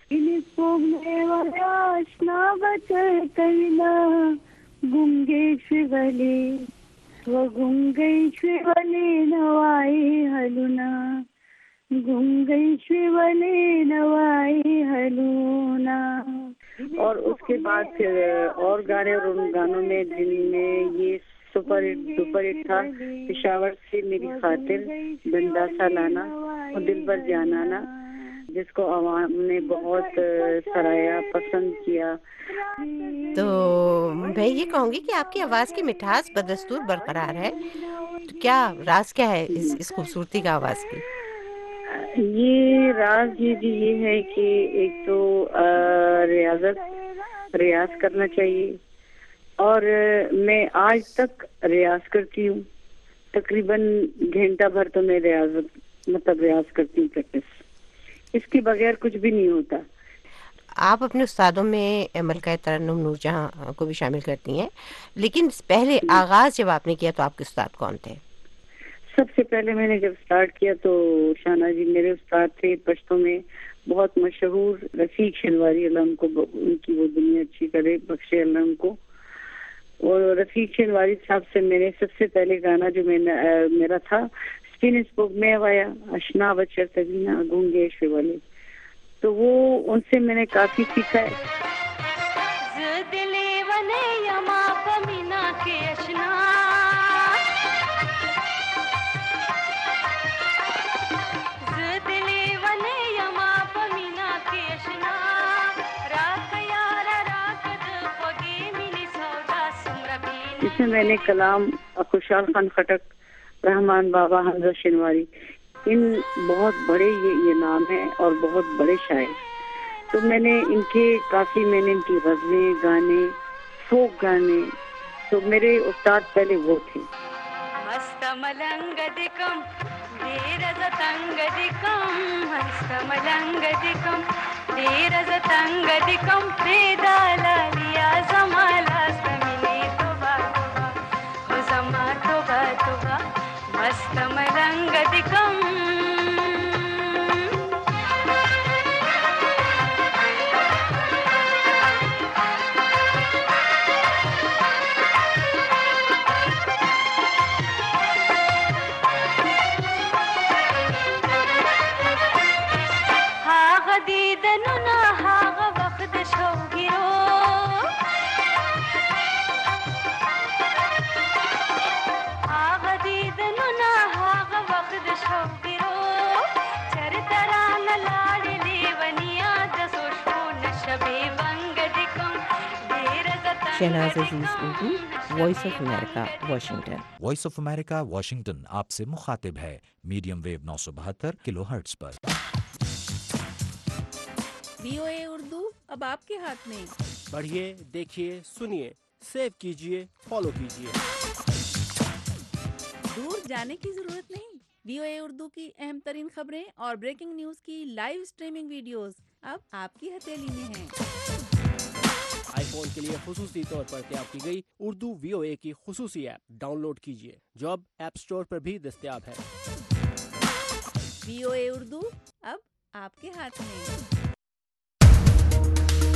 آشنا بچنا گنگے شیولے و گنگے شیولے نوائی ہلونا، گنگے شیولے نوائی ہلونا. اور اس کے بعد پھر اور گانے، اور ان گانوں میں جن میں یہ سپر ہٹ تھا پشاور سے میری خاطر بندہ سالانا اور دل بر جانانا، جس کو عوام نے بہت سراہا، پسند کیا. تو میں یہ کہوں گی کہ آپ کی آواز کی مٹھاس بدستور برقرار ہے. تو کیا راز کیا ہے اس خوبصورتی کا آواز کی؟ یہ راز یہ ہے کہ ایک تو ریاض کرنا چاہیے، اور میں آج تک ریاض کرتی ہوں. تقریباً گھنٹہ بھر تو میں ریاض کرتی ہوں، پریکٹس. اس کے بغیر کچھ بھی نہیں ہوتا. آپ اپنے استادوں میں ملکہ ترنم نور جہاں کو بھی شامل کرتی ہیں، لیکن پہلے آغاز جب آپ نے کیا تو آپ کے استاد کون تھے؟ سب سے پہلے میں نے جب سٹارٹ کیا تو شانا جی میرے استاد تھے پشتوں میں بہت مشہور رفیق شنواری، اللہ ان کو ان کی وہ دنیا اچھی کرے، بخشے اللہ ان کو. اور رفیق شنواری صاحب سے میں نے سب سے پہلے گانا جو میرا تھا اسپینس بک میں وایا اشنا بچر تبینا گونگے شیولے، تو وہ ان سے میں نے کافی سیکھا ہے. اس میں میں نے کلام خوشحال خان خٹک، رحمان بابا، حمزہ شنواری، ان بہت بڑے یہ نام ہیں اور بہت بڑے شاعر. تو میں نے ان کی غزلیں گانے فوک گانے تو میرے استاد پہلے وہ تھے. مست ملنگ دکم دیر زتنگ دکم مست ملنگ دکم دیر زتنگ دکم پیدا لالیا زمالا سمینی توبا توبا ہو زما توبا توبا مست ملنگ دکم. Shahnaz Aziz Urdu, Voice of America Washington. Voice of America Washington آپ سے مخاطب ہے میڈیم ویو 972 کلو ہرٹز پر. VOA اردو اب آپ کے ہاتھ میں. پڑھیے، دیکھیے، سنیے، سیو کیجیے، فالو کیجیے. دور جانے کی ضرورت نہیں. VOA اردو کی اہم ترین خبریں اور بریکنگ نیوز کی لائیو اسٹریمنگ ویڈیوز اب آپ کی ہتھیلی میں ہیں. آئی فون کے لیے خصوصی طور پر تیار کی گئی اردو VOA کی خصوصی ایپ ڈاؤن لوڈ کیجیے جو اب ایپ سٹور پر بھی دستیاب ہے. VOA اردو اب آپ کے ہاتھ میں.